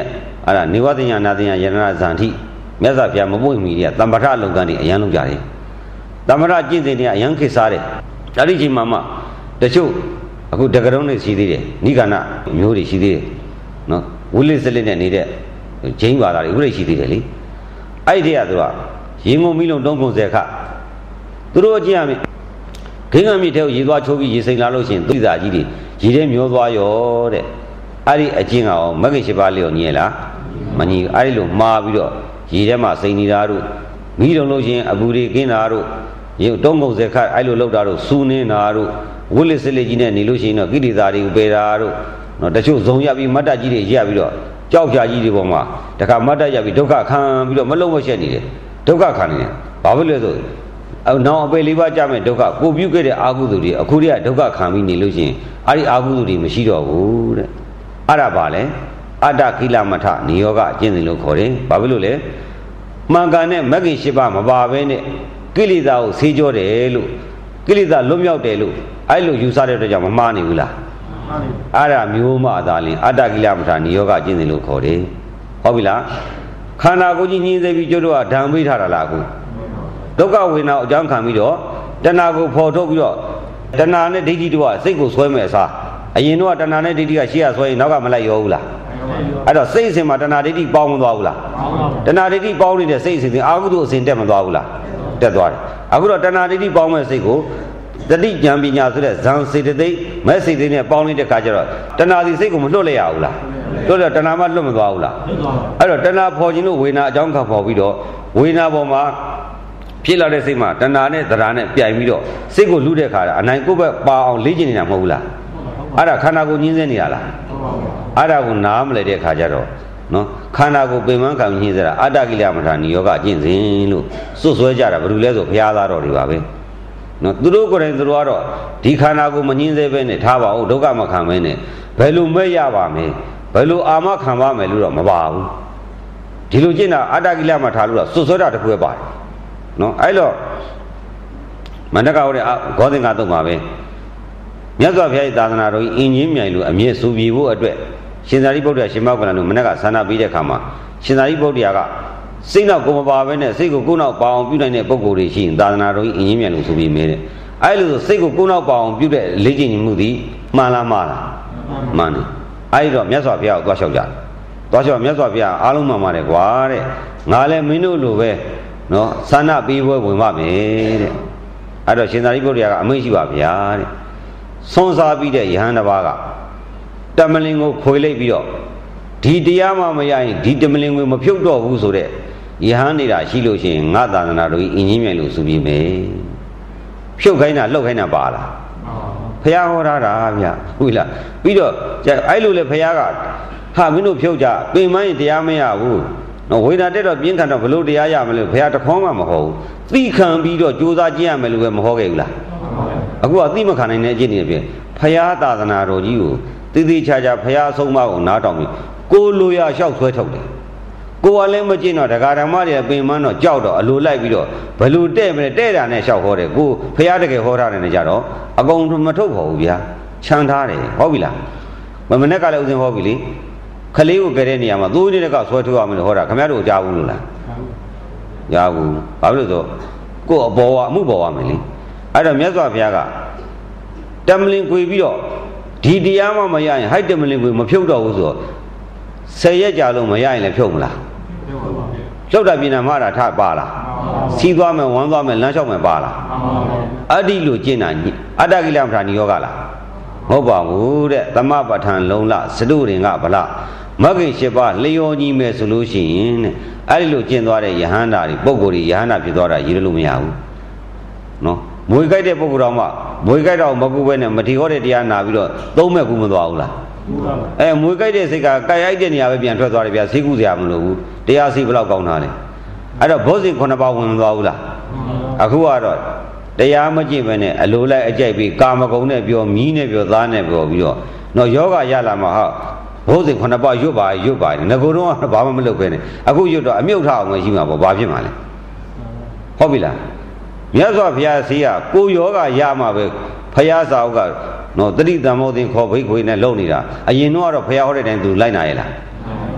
အဲ့ဒါနေဝတညာနာတညာယရဏဇန်တိမြတ်စွာဘုရားမပွင့်မီတွေကတမ္ပထအလုပ်ကတွေအရန်လုပ်ကြတယ်တမ္ပထကျင့်စဉ်တွေအရန်ခေစားတယ်ဒါလိချိန်မှာမှတချို့အခုတက္ကရုံးတွေရှိသေးတယ်နိဂန္ဓမျိုးတွေရှိသေးတယ်နော်ဝိလိစလစ်နဲ့နေတဲ့ဂျိန်းဘာသာတွေဥရိရှိသေးတယ်လေအဲ့ဒီတည်းကသူကရေငုံမီးလုံးတုံးကုန်စက်ခသူတို့ကြည့်ရမယ်ဂိမ်းကမြစ်ထဲကိုရေသွားချိုးပြီးရေစိမ်လာလို့ရှိရင်သူ့သားကြီးတွေရေထဲမျောသွားရောတဲ့အဲ့ဒီအကျင့်ကောင်မဂ္ဂင်၈ပါးလေးကိုညင်လားမညင်အဲ့ဒီလိုမှားပြီးတော့ရေထဲမှာစိမ်နေတာတို့မီးလုံးလို့ရှိရင်အပူတွေကင်းတာတို့ရေတုံးကုန်စက်ခအဲ့လိုလောက်တာတို့စူးနေတာတို့ဝိလိစလစ်ကြီးနဲ့နေလို့ရှိရင်တော့ကိလေသာတွေကိုပယ်တာတို့နော်တချို့ဇုံရပြီးမတ်တက်ကြီးတွေရပြီးတော့ကြောက်ဖြာကြီးတွေပေါ်မှာတခါမတ်တက်ရပြီးဒုက္ခခံပြီးတော့မလုံးမရှက်နေတယ်ဒုက္ခခံနေတယ်ဘာဖြစ်လဲဆိုအော်နောက်အပေလေးပါးကြမဲ့ဒုက္ခကိုပြုတ်ခဲ့တဲ့အာဟုသူတွေအခုတည်းကဒုက္ခခံပြီးနေလို့ရှိရင်အဲ့ဒီအာဟုသူတွေမရှိတော့ဘူးတဲ့အဲ့ဒါပါလေအတ္တကိလမထနိယောဂအကျင့်စဉ်လို့ခေါ်တယ်ဘာဖြစ်လို့လဲမှန်ကန်တဲ့မဂ္ဂင်၈ပါးမပါဘဲနဲ့ကိလေသာကိုဆေးကြောတယ်လို့ကိလေသာလွတ်မြောက်တယ်လို့အဲ့လိုယူဆတဲ့အတွက်ကြောင့်မမှားနေဘူးလားအဲ့ဒါမျိုးမှသာလင်အတ္တကိလမထနိယောဂအကျင့်စဉ်လို့ခေါ်တယ်ဟုတ်ပြီလားခန္ဓာကိုယ်ကြီးညှင်းစေပြီးကျတို့ကဓာန်ပေးထားတာလားအခုဒုက္ခဝေဒနာအကြောင်းခံပြီးတော့တဏှာကိုဖော်ထုတ်ပြီးတော့တဏှာနဲ့ဒိဋ္ဌိတို့ကစိတ်ကိုဆွဲမဲ့အစားအရင်တော့တဏှာနဲ့ဒိဋ္ဌိကရှေ့ရဆွဲရင်နောက်ကမလိုက်ရောဘူးလားအဲ့တော့စိတ်အစဉ်မှာတဏှာဒိဋ္ဌိပေါင်းမသွားဘူးလားတဏှာဒိဋ္ဌိပေါင်းနေတဲ့စိတ်အစဉ်အာဟုတုအစဉ်တက်မသွားဘူးလားတက်သွားတယ်အခုတော့တဏှာဒိဋ္ဌိပေါင်းမဲ့စိတ်ကိုတတိဉာဏ်ပညာဆိုတဲ့ဇံစေတသိက်မဲ့စိတ်သိနဲ့ပေါင်းနေတဲ့ခါကျတော့တဏှာစီစိတ်ကိုမလွတ်လဲရဘူးလားလွတ်တော့တဏှာမှလွတ်မသွားဘူးလားအဲ့တော့တဏှာဖော်ခြင်းလို့ဝေဒနာအကြောင်းခံဖော်ပြီးတော့ဝေဒနာပေါ်မှာဖြစ်လာတဲ့စိတ်မှာတဏှာနဲ့သရာနဲ့ပြိုင်ပြီးတော့စိတ်ကိုလူတဲ့ခါအနိုင်ကိုယ်ပဲပါအောင်လေ့ကျင့်နေတာမဟုတ်ဘူးလားအဲ့ဒါခန္ဓာကိုယ်ညှင်းဆဲနေတာလားအဲ့ဒါကိုနားမလဲတဲ့ခါကျတော့နော်ခန္ဓာကိုယ်ပင်မခံညှင်းဆဲတာအတ္တကိလမထနိယောဂအကျင့်စဉ်လို့စွတ်စွဲကြတာဘယ်လိုလဲဆိုဘုရားသားတော်တွေပါပဲနော်သူတို့ကိုယ်တိုင်သူတို့ကတော့ဒီခန္ဓာကိုယ်မညှင်းဆဲပဲနဲ့ထားပါဦးဒုက္ခမခံပဲနဲ့ဘယ်လိုမဲ့ရပါမယ်ဘယ်လိုအာမခံပါမယ်လို့တော့မပါဘူးဒီလိုကျင့်တာအတ္တကိလမထလို့တော့စွတ်စွဲတာတခုပဲပါတယ်နော်အဲ့တော့မန္တကဟောတဲ့ဂေါသင်္ကာသုံးပါပဲမြတ်စွာဘုရားရဲ့သာသနာတော်ကြီးအင်ကြီးမြိုင်လို့အမြဲဆိုပြီးဖို့အတွက်ရှင်သာရိပုတ္တရာရှင်မောက္ကလန်တို့မနေ့ကဆန္ဒပေးတဲ့ခါမှာရှင်သာရိပုတ္တရာကစိတ်နောက်ကိုမပါဘဲနဲ့စိတ်ကိုကိုယ်နောက်ပါအောင်ပြုနိုင်တဲ့ပုဂ္ဂိုလ်တွေရှိရင်သာသနာတော်ကြီးအင်ကြီးမြိုင်လို့ဆိုပြီးမဲတဲ့အဲ့လိုဆိုစိတ်ကိုကိုယ်နောက်ပါအောင်ပြုတဲ့လေ့ကျင့်မှုသည်မှန်လားမှားလားမှန်တယ်အဲ့တော့မြတ်စွာဘုရားကိုသွားလျှောက်ကြတယ်သွားလျှောက်မြတ်စွာဘုရားအားလုံးမှန်ပါတယ်ကွာတဲ့ငါလည်းမင်းတို့လိုပဲနော်ဆန္ဒပေးပွဲဝင်ပါမယ်တဲ့အဲ့တော့ရှင်သာရိပုတ္တရာကအမိန့်ရှိပါဗျာတဲ့ဆွန်စားပြီးတဲ့ယဟန်တစ်ပါးကတမလင်ကိုခွေလိုက်ပြီးတော့ဒီတရားမှမရရင်ဒီတမလင်ကိုမဖြုတ်တော့ဘူးဆိုတဲ့ယဟန်နေတာရှိလို့ရှိရင်ငါသာသနာတော်ကြီးအင်ကြီးမြိုင်လို့ဆိုပြီးမယ်ဖြုတ်ခိုင်းတာလှုပ်ခိုင်းတာပါလားဘုရားဟောထားတာဗျဟုတ်လားပြီးတော့အဲ့လိုလေဘုရားကဟာမင်းတို့ဖြုတ်ကြပင်မရင်တရားမရဘူးနော်ဝေဒနာတက်တော့ပြင်းထန်တော့ဘလို့တရားရမလို့ဘုရားတခေါမှမဟောဘူးသိခံပြီးတော့ကြိုးစားကြည့်ရမယ်လို့ပဲမဟောခဲ့ဘူးလားအခုကသိမခံနိုင်တဲ့အကျင့်တွေပြင်ဘုရားသာသနာတော်ကြီးကိုတည်တည်ချာချာဘုရားဆုံးမကိုနားတောင်ပြီးကိုလိုရလျှောက်ဆွဲထုတ်တယ်ကိုကလည်းမကျင့်တော့ဒကာဓမ္မတွေပင်မတော့ကြောက်တော့အလိုလိုက်ပြီးတော့ဘလို့တဲ့မလဲတဲ့တာနဲ့လျှောက်ဟောတယ်ကိုဘုရားတကယ်ဟောထားတယ်နဲ့ကြတော့အကုန်မထုတ်ပါဘူးဗျာခြံထားတယ်ဟုတ်ပြီလားမနေ့ကလည်းဥစဉ်ဟောပြီလေခလေးကိုကြတဲ့နေရာမှာသိုးနေတဲ့ကဆွဲထုတ်ရမယ်လို့ဟောတာခင်ဗျားတို့ကြားဘူးလို့လားကြားဘူးဘာဖြစ်လို့ဆိုကိုယ်အပေါ်ကအမှုပေါ်ရမယ်လေအဲ့တော့မြတ်စွာဘုရားကတမလင်ကိုပြီးတော့ဒီတရားမှမရရင်ဟိုက်တမလင်ကိုမဖြုတ်တော့ဘူးဆိုတော့ဆယ်ရက်ကြာလို့မရရင်လည်းဖြုတ်မလားဖြုတ်တာပြင်တာမှားတာထပါလားစီးသွားမယ်ဝမ်းသွားမယ်လမ်းလျှောက်မယ်ပါလားအတ္တိလို့ကျင့်တာအတ္တကိလမထနိယောဂလားမဟုတ်ပါဘူးတဲ့သမပဋ္ဌာန်လုံးလစတုရင်ကဗလမဂ္ဂင်၈ပါးလျော်ကြီးမယ်ဆိုလို့ရှိရင်တဲ့အဲ့ဒီလိုကျင့်သွားတဲ့ယဟန္တာတွေပုဂ္ဂိုလ်တွေယဟန္တာဖြစ်သွားတာရည်လို့မရဘူးနော်မွေကြိုက်တဲ့ပုဂ္ဂိုလ်တော်မှမွေကြိုက်တော့မကူပဲနဲ့မထီဟောတဲ့တရားနာပြီးတော့သုံးမဲ့ကူမသွားဘူးလားအဲမွေကြိုက်တဲ့စိတ်ကကြိုက်ရိုက်တဲ့နေရာပဲပြန်ထွက်သွားတယ်ဗျာစိတ်ကူးစရာမလိုဘူးတရားစိတ်ဘယ်လောက်ကောင်းတာလဲအဲ့တော့ဘောဇင်ခုနှစ်ပါးဝင်မသွားဘူးလားအခုကတော့တရားမကျင့်ပဲနဲ့အလိုလိုက်အကြိုက်ပြီးကာမဂုဏ်နဲ့ပြောမြီးနဲ့ပြောသားနဲ့ပြောပြီးတော့တော့ယောဂရလာမှာဟာဘိုးစဉ်ခုနှစ်ပါးရွတ်ပါရွတ်ပါငကိုတော့ဘာမှမလုပ်ပဲနဲ့အခုရွတ်တော့အမြုပ်ထအောင်မရှိမှာပေါ့ဘာဖြစ်မှာလဲဟုတ်ပြီလားမြတ်စွာဘုရားစီကကိုယောဂရမှာပဲဘုရားစာအုပ်ကနော်တတိတံမောသင်ခေါ်ဘိခွေနဲ့လုံနေတာအရင်တော့ကတော့ဘုရားဟောတဲ့တိုင်းသူလိုက်နာရဲ့လားမ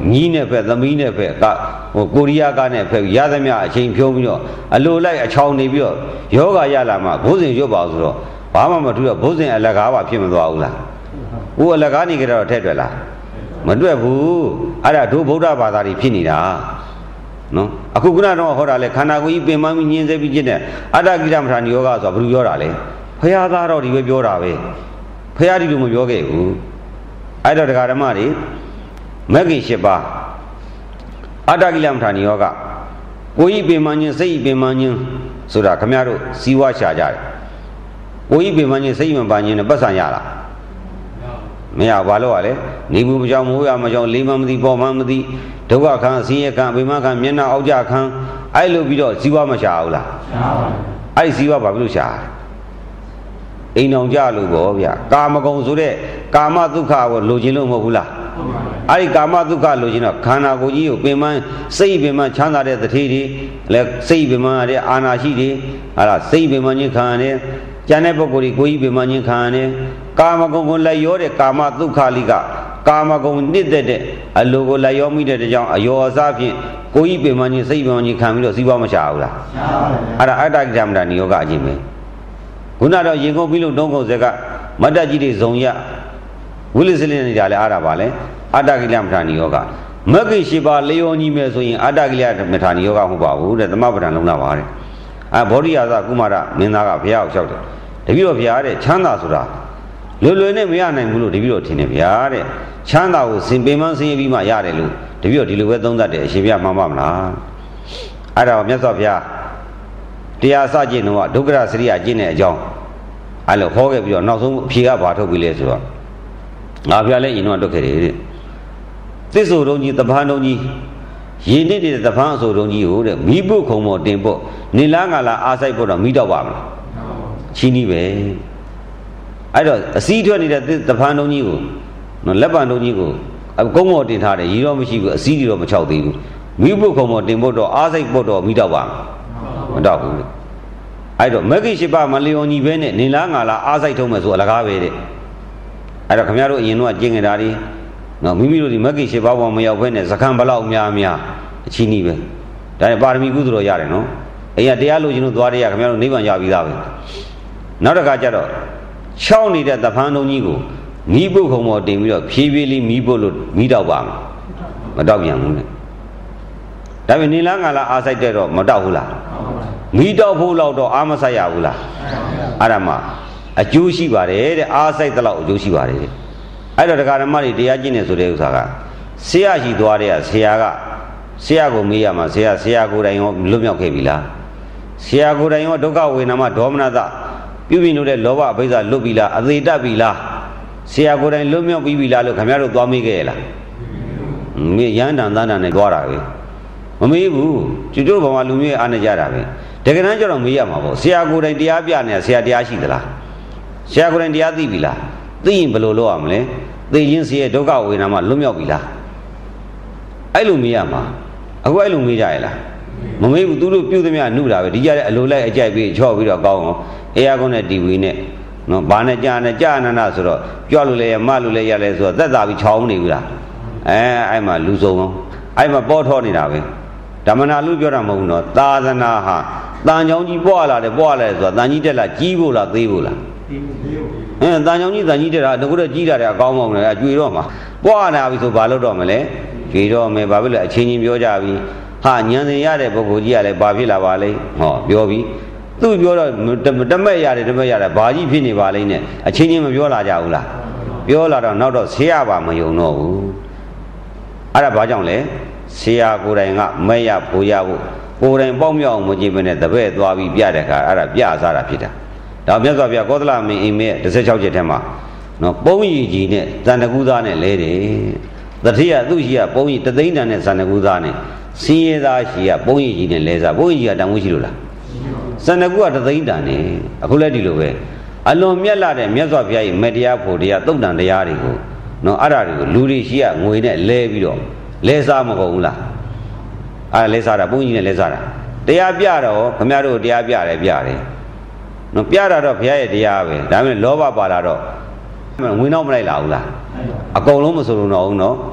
ညီးနဲ့ဖက်သမီးနဲ့ဖက်ကဟိုကိုရီးယားကနဲ့ဖက်ရသမျှအချိန်ဖြုံးပြီးတော့အလိုလိုက်အချောင်နေပြီးတော့ယောဂရလာမှဘုဇင်ရွတ်ပါဆိုတော့ဘာမှမထူးတော့ဘုဇင်အလကားပါဖြစ်မသွားဘူးလားဟိုအလကားနေကြတော့ထက်တွက်လားမတွက်ဘူးအဲ့ဒါတို့ဗုဒ္ဓဘာသာတွေဖြစ်နေတာနော်အခုခုနတော့ဟောတာလေခန္ဓာကိုယ်ကြီးပင်ပန်းပြီးညင်းစေပြီးဖြစ်တဲ့အတ္တကိရမထာနိယောဂဆိုတာဘယ်လိုပြောတာလဲဖရာသားတော်ဒီပဲပြောတာပဲဖရာဒီလိုမပြောခဲ့ဘူးအဲ့တော့တရားဓမ္မတွေမဂ္ဂင်၈ပါးအတ္တကိလမထာနိယောဂကိုယ်ဤပင်မခြင်းစိတ်ဤပင်မခြင်းဆိုတာခမရတို့စီးဝါရှာကြတယ်ကိုယ်ဤပင်မခြင်းစိတ်မပန်းခြင်းနဲ့ပတ်စံရလားမရဘာလို့ ရလဲနေဘူးမကြောင်မိုးရမကြောင်လေးမမသိပေါ်မှမသိဒုက္ခခံဆင်းရဲခံအဘိမခံမျက်နှာအောက်ကြခံအဲ့လိုပြီးတော့စီးဝါမရှာဘူးလားရှာပါဘူးအဲ့ဒီစီးဝါဘာဖြစ်လို့ရှာအိမ်အောင်ကြလို့ပေါ့ဗျာကာမဂုဏ်ဆိုတဲ့ကာမဒုက္ခကိုလိုချင်လို့မဟုတ်ဘူးလားအဲ့ဒီကာမဒုက္ခလိုချင်တော့ခန္ဓာကိုယ်ကြီးကိုပင်မစိတ်ပင်မချမ်းသာတဲ့တတိတွေလည်းစိတ်ပင်မရတဲ့အာနာရှိတွေအဲ့ဒါစိတ်ပင်မချင်းခံရတယ်ကျန်တဲ့ပုဂ္ဂိုလ်ကြီးကိုယ်ကြီးပင်မချင်းခံရတယ်ကာမဂုဏ်ကိုလည်းရောတဲ့ကာမဒုက္ခလိကကာမဂုဏ်နှစ်သက်တဲ့အလိုကိုလည်းရောမိတဲ့ကြောင့်အယောအစားဖြင့်ကိုယ်ကြီးပင်မချင်းစိတ်ပင်မချင်းခံပြီးတော့စီးပွားမရှာဘူးလားရှာပါဘူးအဲ့ဒါအတ္တကိရမထာနိယောဂအချင်းပဲခုနတော့ရင်ကုန်ပြီးလို့တုံးကုန်စက်ကမတ္တကြီးတွေဇုံရဝိလိစလိနေတာလေအားတာပါလေအတ္တကိလမထာနိယောဂမဂ္ဂင်၈ပါးလျောညီမယ်ဆိုရင်အတ္တကိလမထာနိယောဂမဟုတ်ပါဘူးတဲ့သမပဋ္ဌာန်လုံးလာပါတဲ့အဲဗောဓိယာသကုမာရမင်းသားကဘုရားကိုလျှောက်တယ်တပည့်တော်ဘုရားတဲ့ချမ်းသာဆိုတာလွယ်လွယ်နဲ့မရနိုင်ဘူးလို့တပည့်တော်ထင်တယ်ဗျာတဲ့ချမ်းသာကိုစင်ပင်မဆင်းရဲပြီးမှရတယ်လို့တပည့်တော်ဒီလိုပဲသုံးသပ်တယ်အရှင်ဘုရားမှန်ပါမလားအဲ့ဒါမြတ်စွာဘုရားတရားစကျင့်တော့ဒုက္ခရစရိယကျင့်တဲ့အကြောင်းအဲ့လိုဟောခဲ့ပြီးတော့နောက်ဆုံးအဖြေကဘာထုတ်ပြီလဲဆိုတော့ငါဘုရားလည်းရင်တော့တွက်ခဲ့တယ်တဲ့သစ္ဆိုတုံးကြီးတပန်းတုံးကြီးရည်နစ်တဲ့တပန်းအဆိုတုံးကြီးကိုတဲ့မိဖို့ခုံပေါ်တင်ဖို့နေလားငါလားအားဆိုင်ဖို့တော့မိတော့ပါမလားချင်းကြီးပဲအဲ့တော့အစည်းထွက်နေတဲ့တပန်းတုံးကြီးကိုနော်လက်ပံတုံးကြီးကိုကုန်းပေါ်တင်ထားတယ်ရည်တော့မရှိဘူးအစည်းကြီးတော့မချောက်သေးဘူးမိဖို့ခုံပေါ်တင်ဖို့တော့အားဆိုင်ဖို့တော့မိတော့ပါမတော့ဘူးအဲ့တော့မဂ္ဂင်၈ပါးမလျော်ညီပဲနဲ့နေလားငါလားအားဆိုင်ထုံးမယ်ဆိုအလကားပဲတဲ့အဲ့တော့ခင်ဗျားတို့အရင်တော့ကျင့်ကြတာဒီနော်မိမိတို့ဒီမဂ္ဂင်၈ပါးပေါ်မရောက်ဘဲနဲ့စကံဘလောက်များများအချင်းကြီးပဲဒါနဲ့ပါရမီကုသိုလ်ရတယ်နော်အဲ့ရတရားလို့ရှင်တို့သွားရခင်ဗျားတို့နိဗ္ဗာန်ရပြီးသားပဲနောက်တစ်ခါကျတော့ချောင်းနေတဲ့တဖန်းတုံးကြီးကိုမိပုတ်ခုံပေါ်တင်ပြီးတော့ဖြည်းဖြည်းလေးမိပုတ်လို့မိတော့ပါမယ်မတော့ပြန်ဘူးနဲ့ဒါပေမဲ့နေလားငါလားအားဆိုင်တဲ့တော့မတော့ဘူးလားမိတော့ဖို့တော့တော့အားမဆိုင်ရဘူးလားအဲ့ဒါမှအကျိုးရှိပါတယ်တဲ့အားဆိုင်တဲ့လောက်အကျိုးရှိပါတယ်တဲ့အဲ့တော့တရားဓမ္မတွေတရားကျင့်နေဆိုတဲ့ဥစ္စာကဆရာရှိသွားတဲ့ဆရာကဆရာကိုမေးရမှာဆရာဆရာကိုယ်တိုင်ရောလွတ်မြောက်ခဲ့ပြီလားဆရာကိုယ်တိုင်ရောဒုက္ခဝေဒနာမှာဒေါမနတပြုပြင်လို့တဲ့လောဘအဘိဓါလွတ်ပြီလားအသေးတတ်ပြီလားဆရာကိုယ်တိုင်လွတ်မြောက်ပြီးပြီလားလို့ခင်ဗျားတို့သွားမေးခဲ့ရလားမေးရန်တန်တန်းတန်နဲ့သွားတာပဲမမေးဘူးကျွတ်တို့ဘာမှလူမျိုးအားနေကြတာပဲတကယ်တမ်းကျတော့မေးရမှာပေါ့ဆရာကိုယ်တိုင်တရားပြနေတာဆရာတရားရှိသလားဆရာကိုယ်တိုင်တရားသိပြီလားသိရင်ဘယ်လိုလုပ်ရမလဲသိချင်းစီရဲ့ဒုက္ခဝေဒနာမှာလွတ်မြောက်ပြီလားအဲ့လိုမေးရမှာအခုအဲ့လိုမေးကြရလားမမေးဘူးသူတို့ပြုသမျှနှုတာပဲဒီကြတဲ့အလိုလိုက်အကြိုက်ပြီးချော့ပြီးတော့ကောင်းအောင်အေးရကုန်းနဲ့တီဗီနဲ့နော်ဘာနဲ့ကြာနဲ့ကြာနန္ဒဆိုတော့ကြွလို့လဲမလို့လဲရလဲဆိုတော့သက်သာပြီးချောင်းနေဘူးလားအဲအဲ့မှာလူစုံအောင်အဲ့မှာပေါ်ထောနေတာပဲဓမ္မနာလူပြောတာမဟုတ်ဘူးနော်သာသနာဟာတန်ချောင်းကြီးပွားလာတယ်ပွားလာတယ်ဆိုတာတန်ကြီးတက်လာကြီးဖို့လားသေးဖို့လားအဲတန်ချောင်းကြီးတန်ကြီးတက်တာတကူတော့ကြီးတာတယ်အကောင်းမောင်းတယ်အကျွေတော့မှာပွားလာပြီဆိုဘာလို့တော့မလဲကျွေတော့မယ်ဘာဖြစ်လဲအချင်းချင်းပြောကြပြီဟာညံစင်ရတဲ့ပုဂ္ဂိုလ်ကြီးကလည်းဘာဖြစ်လာပါလဲဟောပြောပြီသူပြောတော့တမက်ရတယ်တမက်ရတယ်ဘာကြီးဖြစ်နေပါလိမ့်နဲ့အချင်းချင်းမပြောလာကြဘူးလားပြောလာတော့နောက်တော့ဆရာပါမယုံတော့ဘူးအဲ့ဒါဘာကြောင့်လဲဆရာကိုယ်တိုင်ကမဲ့ရဖိုးရဖို့ကိုယ်တိုင်ပေါက်မြောက်အောင်မကြည့်ဘဲနဲ့တပည့်သွားပြီးပြတဲ့အခါအဲ့ဒါပြစားတာဖြစ်တာဒါမြတ်စွာဘုရားကောသလမင်းအိမ်မဲ၁၆ချက်ထဲမှာနော်ပုံရည်ကြီးနဲ့ဇန္တကူသားနဲ့လဲတယ်တတိယသူ့ရှိကပုံရည်တသိန်းတန်နဲ့ဇန္တကူသားနဲ့စင်းရဲသားရှိကပုံရည်ကြီးနဲ့လဲစားပုံရည်ကြီးကတန်ဖိုးရှိလို့လားဇန္တကူကတသိန်းတန်နဲ့အခုလည်းဒီလိုပဲအလွန်မြတ်လာတဲ့မြတ်စွာဘုရားရဲ့မေတ္တရားဖို့တရားသုတ်တန်တရားတွေကိုနော်အဲ့ဒါတွေကိုလူတွေရှိကငွေနဲ့လဲပြီးတော့လဲစားမကုန်ဘူးလားအဲ့လဲစားတာပုံကြီးနဲ့လဲစားတာတရားပြတော့ခင်ဗျားတို့တရားပြတယ်ပြတယ်နော်ပြတာတော့ဘုရားရဲ့တရားပဲဒါပေမဲ့လောဘပါလာတော့ငွေနောက်မလိုက်လာဘူးလားအကုန်လုံးမဆိုလို့တော့ဘူးနော်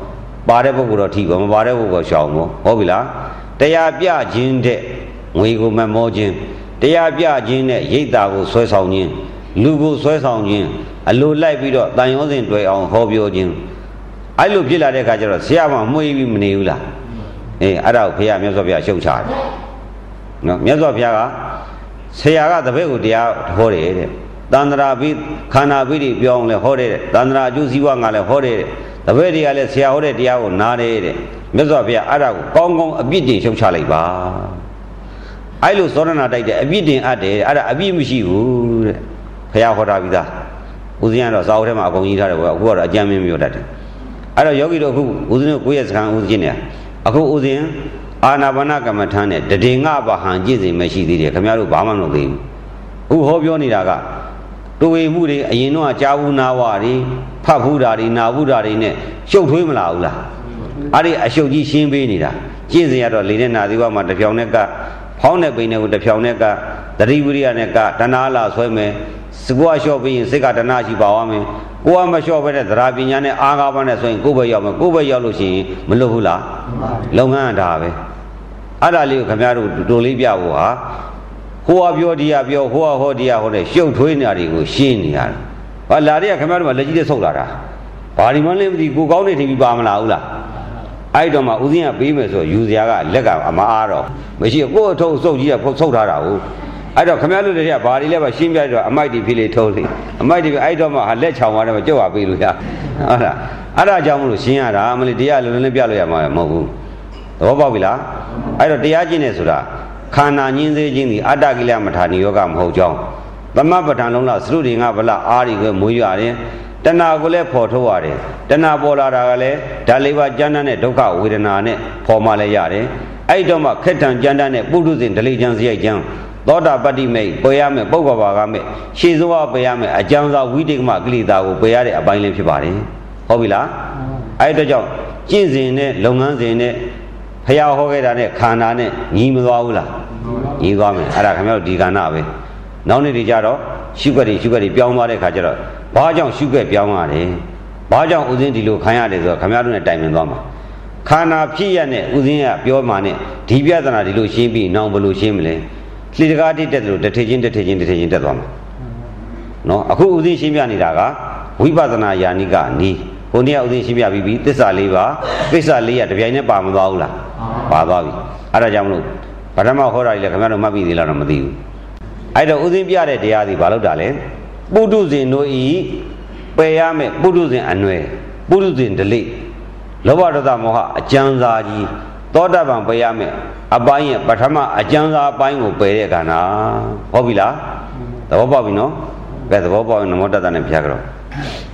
ပါတဲ့ပုဂ္ဂိုလ်တော့ထိပါမပါတဲ့ပုဂ္ဂိုလ်ရှောင်ပေါ့ဟုတ်ပြီလားတရားပြခြင်းတဲ့ငွေကိုမမောခြင်းတရားပြခြင်းနဲ့ရိတ်တာကိုဆွဲဆောင်ခြင်းလူကိုဆွဲဆောင်ခြင်းအလိုလိုက်ပြီးတော့တန်ရောစဉ်တွေ့အောင်ဟောပြောခြင်းအဲ့လိုဖြစ်လာတဲ့အခါကျတော့ဆရာမမှုေးပြီးမနေဘူးလားအေးအဲ့ဒါကိုဘုရားမြတ်စွာဘုရားရှုတ်ချတယ်နော်မြတ်စွာဘုရားကဆရာကတပည့်ကိုတရားဟောတယ်တဲ့တန္တရာပိခန္ဓာပိတွေပြောအောင်လဲဟောတယ်တဲ့တန္တရာအကျိုးစီးပွားငါလည်းဟောတယ်တဲ့တပည့်တွေကလည်းဆရာဟောတဲ့တရားကိုနားတယ်တဲ့မြတ်စွာဘုရားအဲ့ဒါကိုကောင်းကောင်းအပြစ်တင်ရှုတ်ချလိုက်ပါအဲ့လိုသောရဏတိုက်တဲ့အပြစ်တင်အပ်တယ်အဲ့ဒါအပြစ်မရှိဘူးတဲ့ဘုရားဟောတာပြီးသားဦးဇင်းကတော့စာအုပ်ထဲမှာအကုန်ကြီးထားတယ်ကွာအခုကတော့အကြမ်းမင်းမျိုးတတ်တယ်အဲ့တော့ယောဂီတို့အခုဦးဇင်းတို့ကိုယ့်ရဲ့စကားဦးဇင်းနေအခုဦးဇင်းအာနာပါနကမ္မထာနဲ့တည်ငါပါဟန်ကြည့်စီမရှိသေးတယ်ခင်ဗျားတို့ဘာမှမလုပ်သေးဘူးအခုဟောပြောနေတာကတူဝေမှုတွေအရင်တော့ကြားဘူးနာဝတွေဖတ်ဘူးတာတွေနာဘူးတာတွေနဲ့ရှုပ်ထွေးမလာဘူးလားအဲ့ဒီအရှုပ်ကြီးရှင်းပေးနေတာကျင့်စဉ်ရတော့လေနဲ့နာသီဝမှာတစ်ဖြောင်နဲ့ကဖောင်းတဲ့ပိန်တွေကိုတစ်ဖြောင်နဲ့ကသတိဝိရိယနဲ့ကတဏှာလာဆွဲမယ်စကွာလျှော့ပြီးရင်စိတ်ကတဏှာရှိပါဝမယ်ကိုယ်ကမလျှော့ပဲတဲ့သရာပညာနဲ့အာဃာပနဲ့ဆိုရင်ကိုယ်ပဲရောက်မယ်ကိုယ်ပဲရောက်လို့ရှိရင်မလွတ်ဘူးလားလုပ်ငန်းကဒါပဲအဲ့ဒါလေးကိုခင်ဗျားတို့တူလေးပြဖို့ဟာဟိုကပြောဒီကပြောဟိုကဟောဒီကဟောတဲ့ရှုပ်ထွေးနေတာတွေကိုရှင်းနေရတယ်။ဟာလာတဲ့ကခင်ဗျားတို့ကလက်ကြီးနဲ့ဆုပ်လာတာ။ဘာဒီမှလည်းမသိကိုကောင်းနေထင်ပြီးပါမလားဘူးလား။အဲ့တော့မှဦးဇင်းကပေးမယ်ဆိုယူစရာကလက်ကမအားတော့မရှိကိုယ့်အထုပ်ဆုပ်ကြီးကဆုပ်ထားတာဟုတ်။အဲ့တော့ခင်ဗျားတို့တွေကဘာဒီလဲပါရှင်းပြတော့အမိုက်တွေဖြစ်လေထုံးလေအမိုက်တွေအဲ့တော့မှဟာလက်ချောင်သွားတယ်မကြောက်ပါပေးလို့ရ။ဟုတ်လား။အဲ့ဒါကြောင့်မလို့ရှင်းရတာမလို့တရားလုံးလုံးပြလို့ရမှာမဟုတ်ဘူး။သဘောပေါက်ပြီလား။အဲ့တော့တရားကျင့်နေဆိုတာခန္ဓာညင်းစေခြင်းသည်အတ္တကိလမထာနိယောဂမဟုတ်ကြောင်းသမပဋ္ဌာန်လုံးလားသရုတွေငါဗလအားတွေကိုမွေးရတယ်တဏှာကိုလည်းဖော်ထုတ်ရတယ်တဏှာပေါ်လာတာကလည်းဓာလေးပါးကျမ်းတတ်တဲ့ဒုက္ခဝေဒနာနဲ့ဖော်မှလည်းရတယ်အဲ့တော့မှခက်ထန်ကျမ်းတတ်တဲ့ပုထုဇဉ်ဒလိကျမ်းစရိုက်ကျမ်းသောတာပတ္တိမိတ်ပယ်ရမယ်ပုဂ္ဂဘာကမဲ့ရှေးစွာပယ်ရမယ်အကျမ်းစာဝိတိကမကိလေသာကိုပယ်ရတဲ့အပိုင်းလေးဖြစ်ပါတယ်ဟုတ်ပြီလားအဲ့တော့ကြောင့်ကျင့်စဉ်နဲ့လုပ်ငန်းစဉ်နဲ့ဖျားဟောခဲ့တာနဲ့ခန္ဓာနဲ့ညီမသွားဘူးလားညီသွားမယ်အဲ့ဒါခင်ဗျားတို့ဒီကဏ္ဍပဲနောက်နေ့တွေကြတော့ရှုွက်တွေရှုွက်တွေပြောင်းသွားတဲ့ခါကျတော့ဘာကြောင့်ရှုွက်ပြောင်းရတယ်ဘာကြောင့်ဥစဉ်ဒီလိုခံရတယ်ဆိုတော့ခင်ဗျားတို့နဲ့တိုင်ပင်သွားမှာခန္ဓာဖြစ်ရတဲ့ဥစဉ်ကပြောမှနဲ့ဒီပြဿနာဒီလိုရှင်းပြီးနောင်ဘယ်လိုရှင်းမလဲလှေတကားတိတက်တယ်လို့တစ်ထည့်ချင်းတစ်ထည့်ချင်းတစ်ထည့်ချင်းတက်သွားမှာနော်အခုဥစဉ်ရှင်းပြနေတာကဝိပဿနာယာနိကနီးဘုန်းကြီးဥစဉ်ရှင်းပြပြီးပြီသစ္စာလေးပါသစ္စာလေးကတပြိုင်နဲ့ပါမသွားဘူးလားပါသွားပြီအဲ့ဒါကြောင့်မလို့ဗဒ္ဓမဟောတာကြီးလည်းခင်ဗျားတို့မှတ်ပြီးသေးလားတော့မသိဘူးအဲ့တော့ဥစဉ်ပြတဲ့တရားစီဘာလို့တာလဲပုထုဇဉ်တို့ဤပယ်ရမယ်ပုထုဇဉ်အနွယ်ပုထုဇဉ်ဒလိလောဘဒေါသမောဟအကျဉ်းစာကြီးသောတာပန်ပယ်ရမယ်အပိုင်းရဲ့ပထမအကျဉ်းစာအပိုင်းကိုပယ်တဲ့ခန္ဓာဟုတ်ပြီလားသဘောပေါက်ပြီနော်ကဲသဘောပေါက်ရင်နမောတတ္တနဲ့ဖျားကြတော့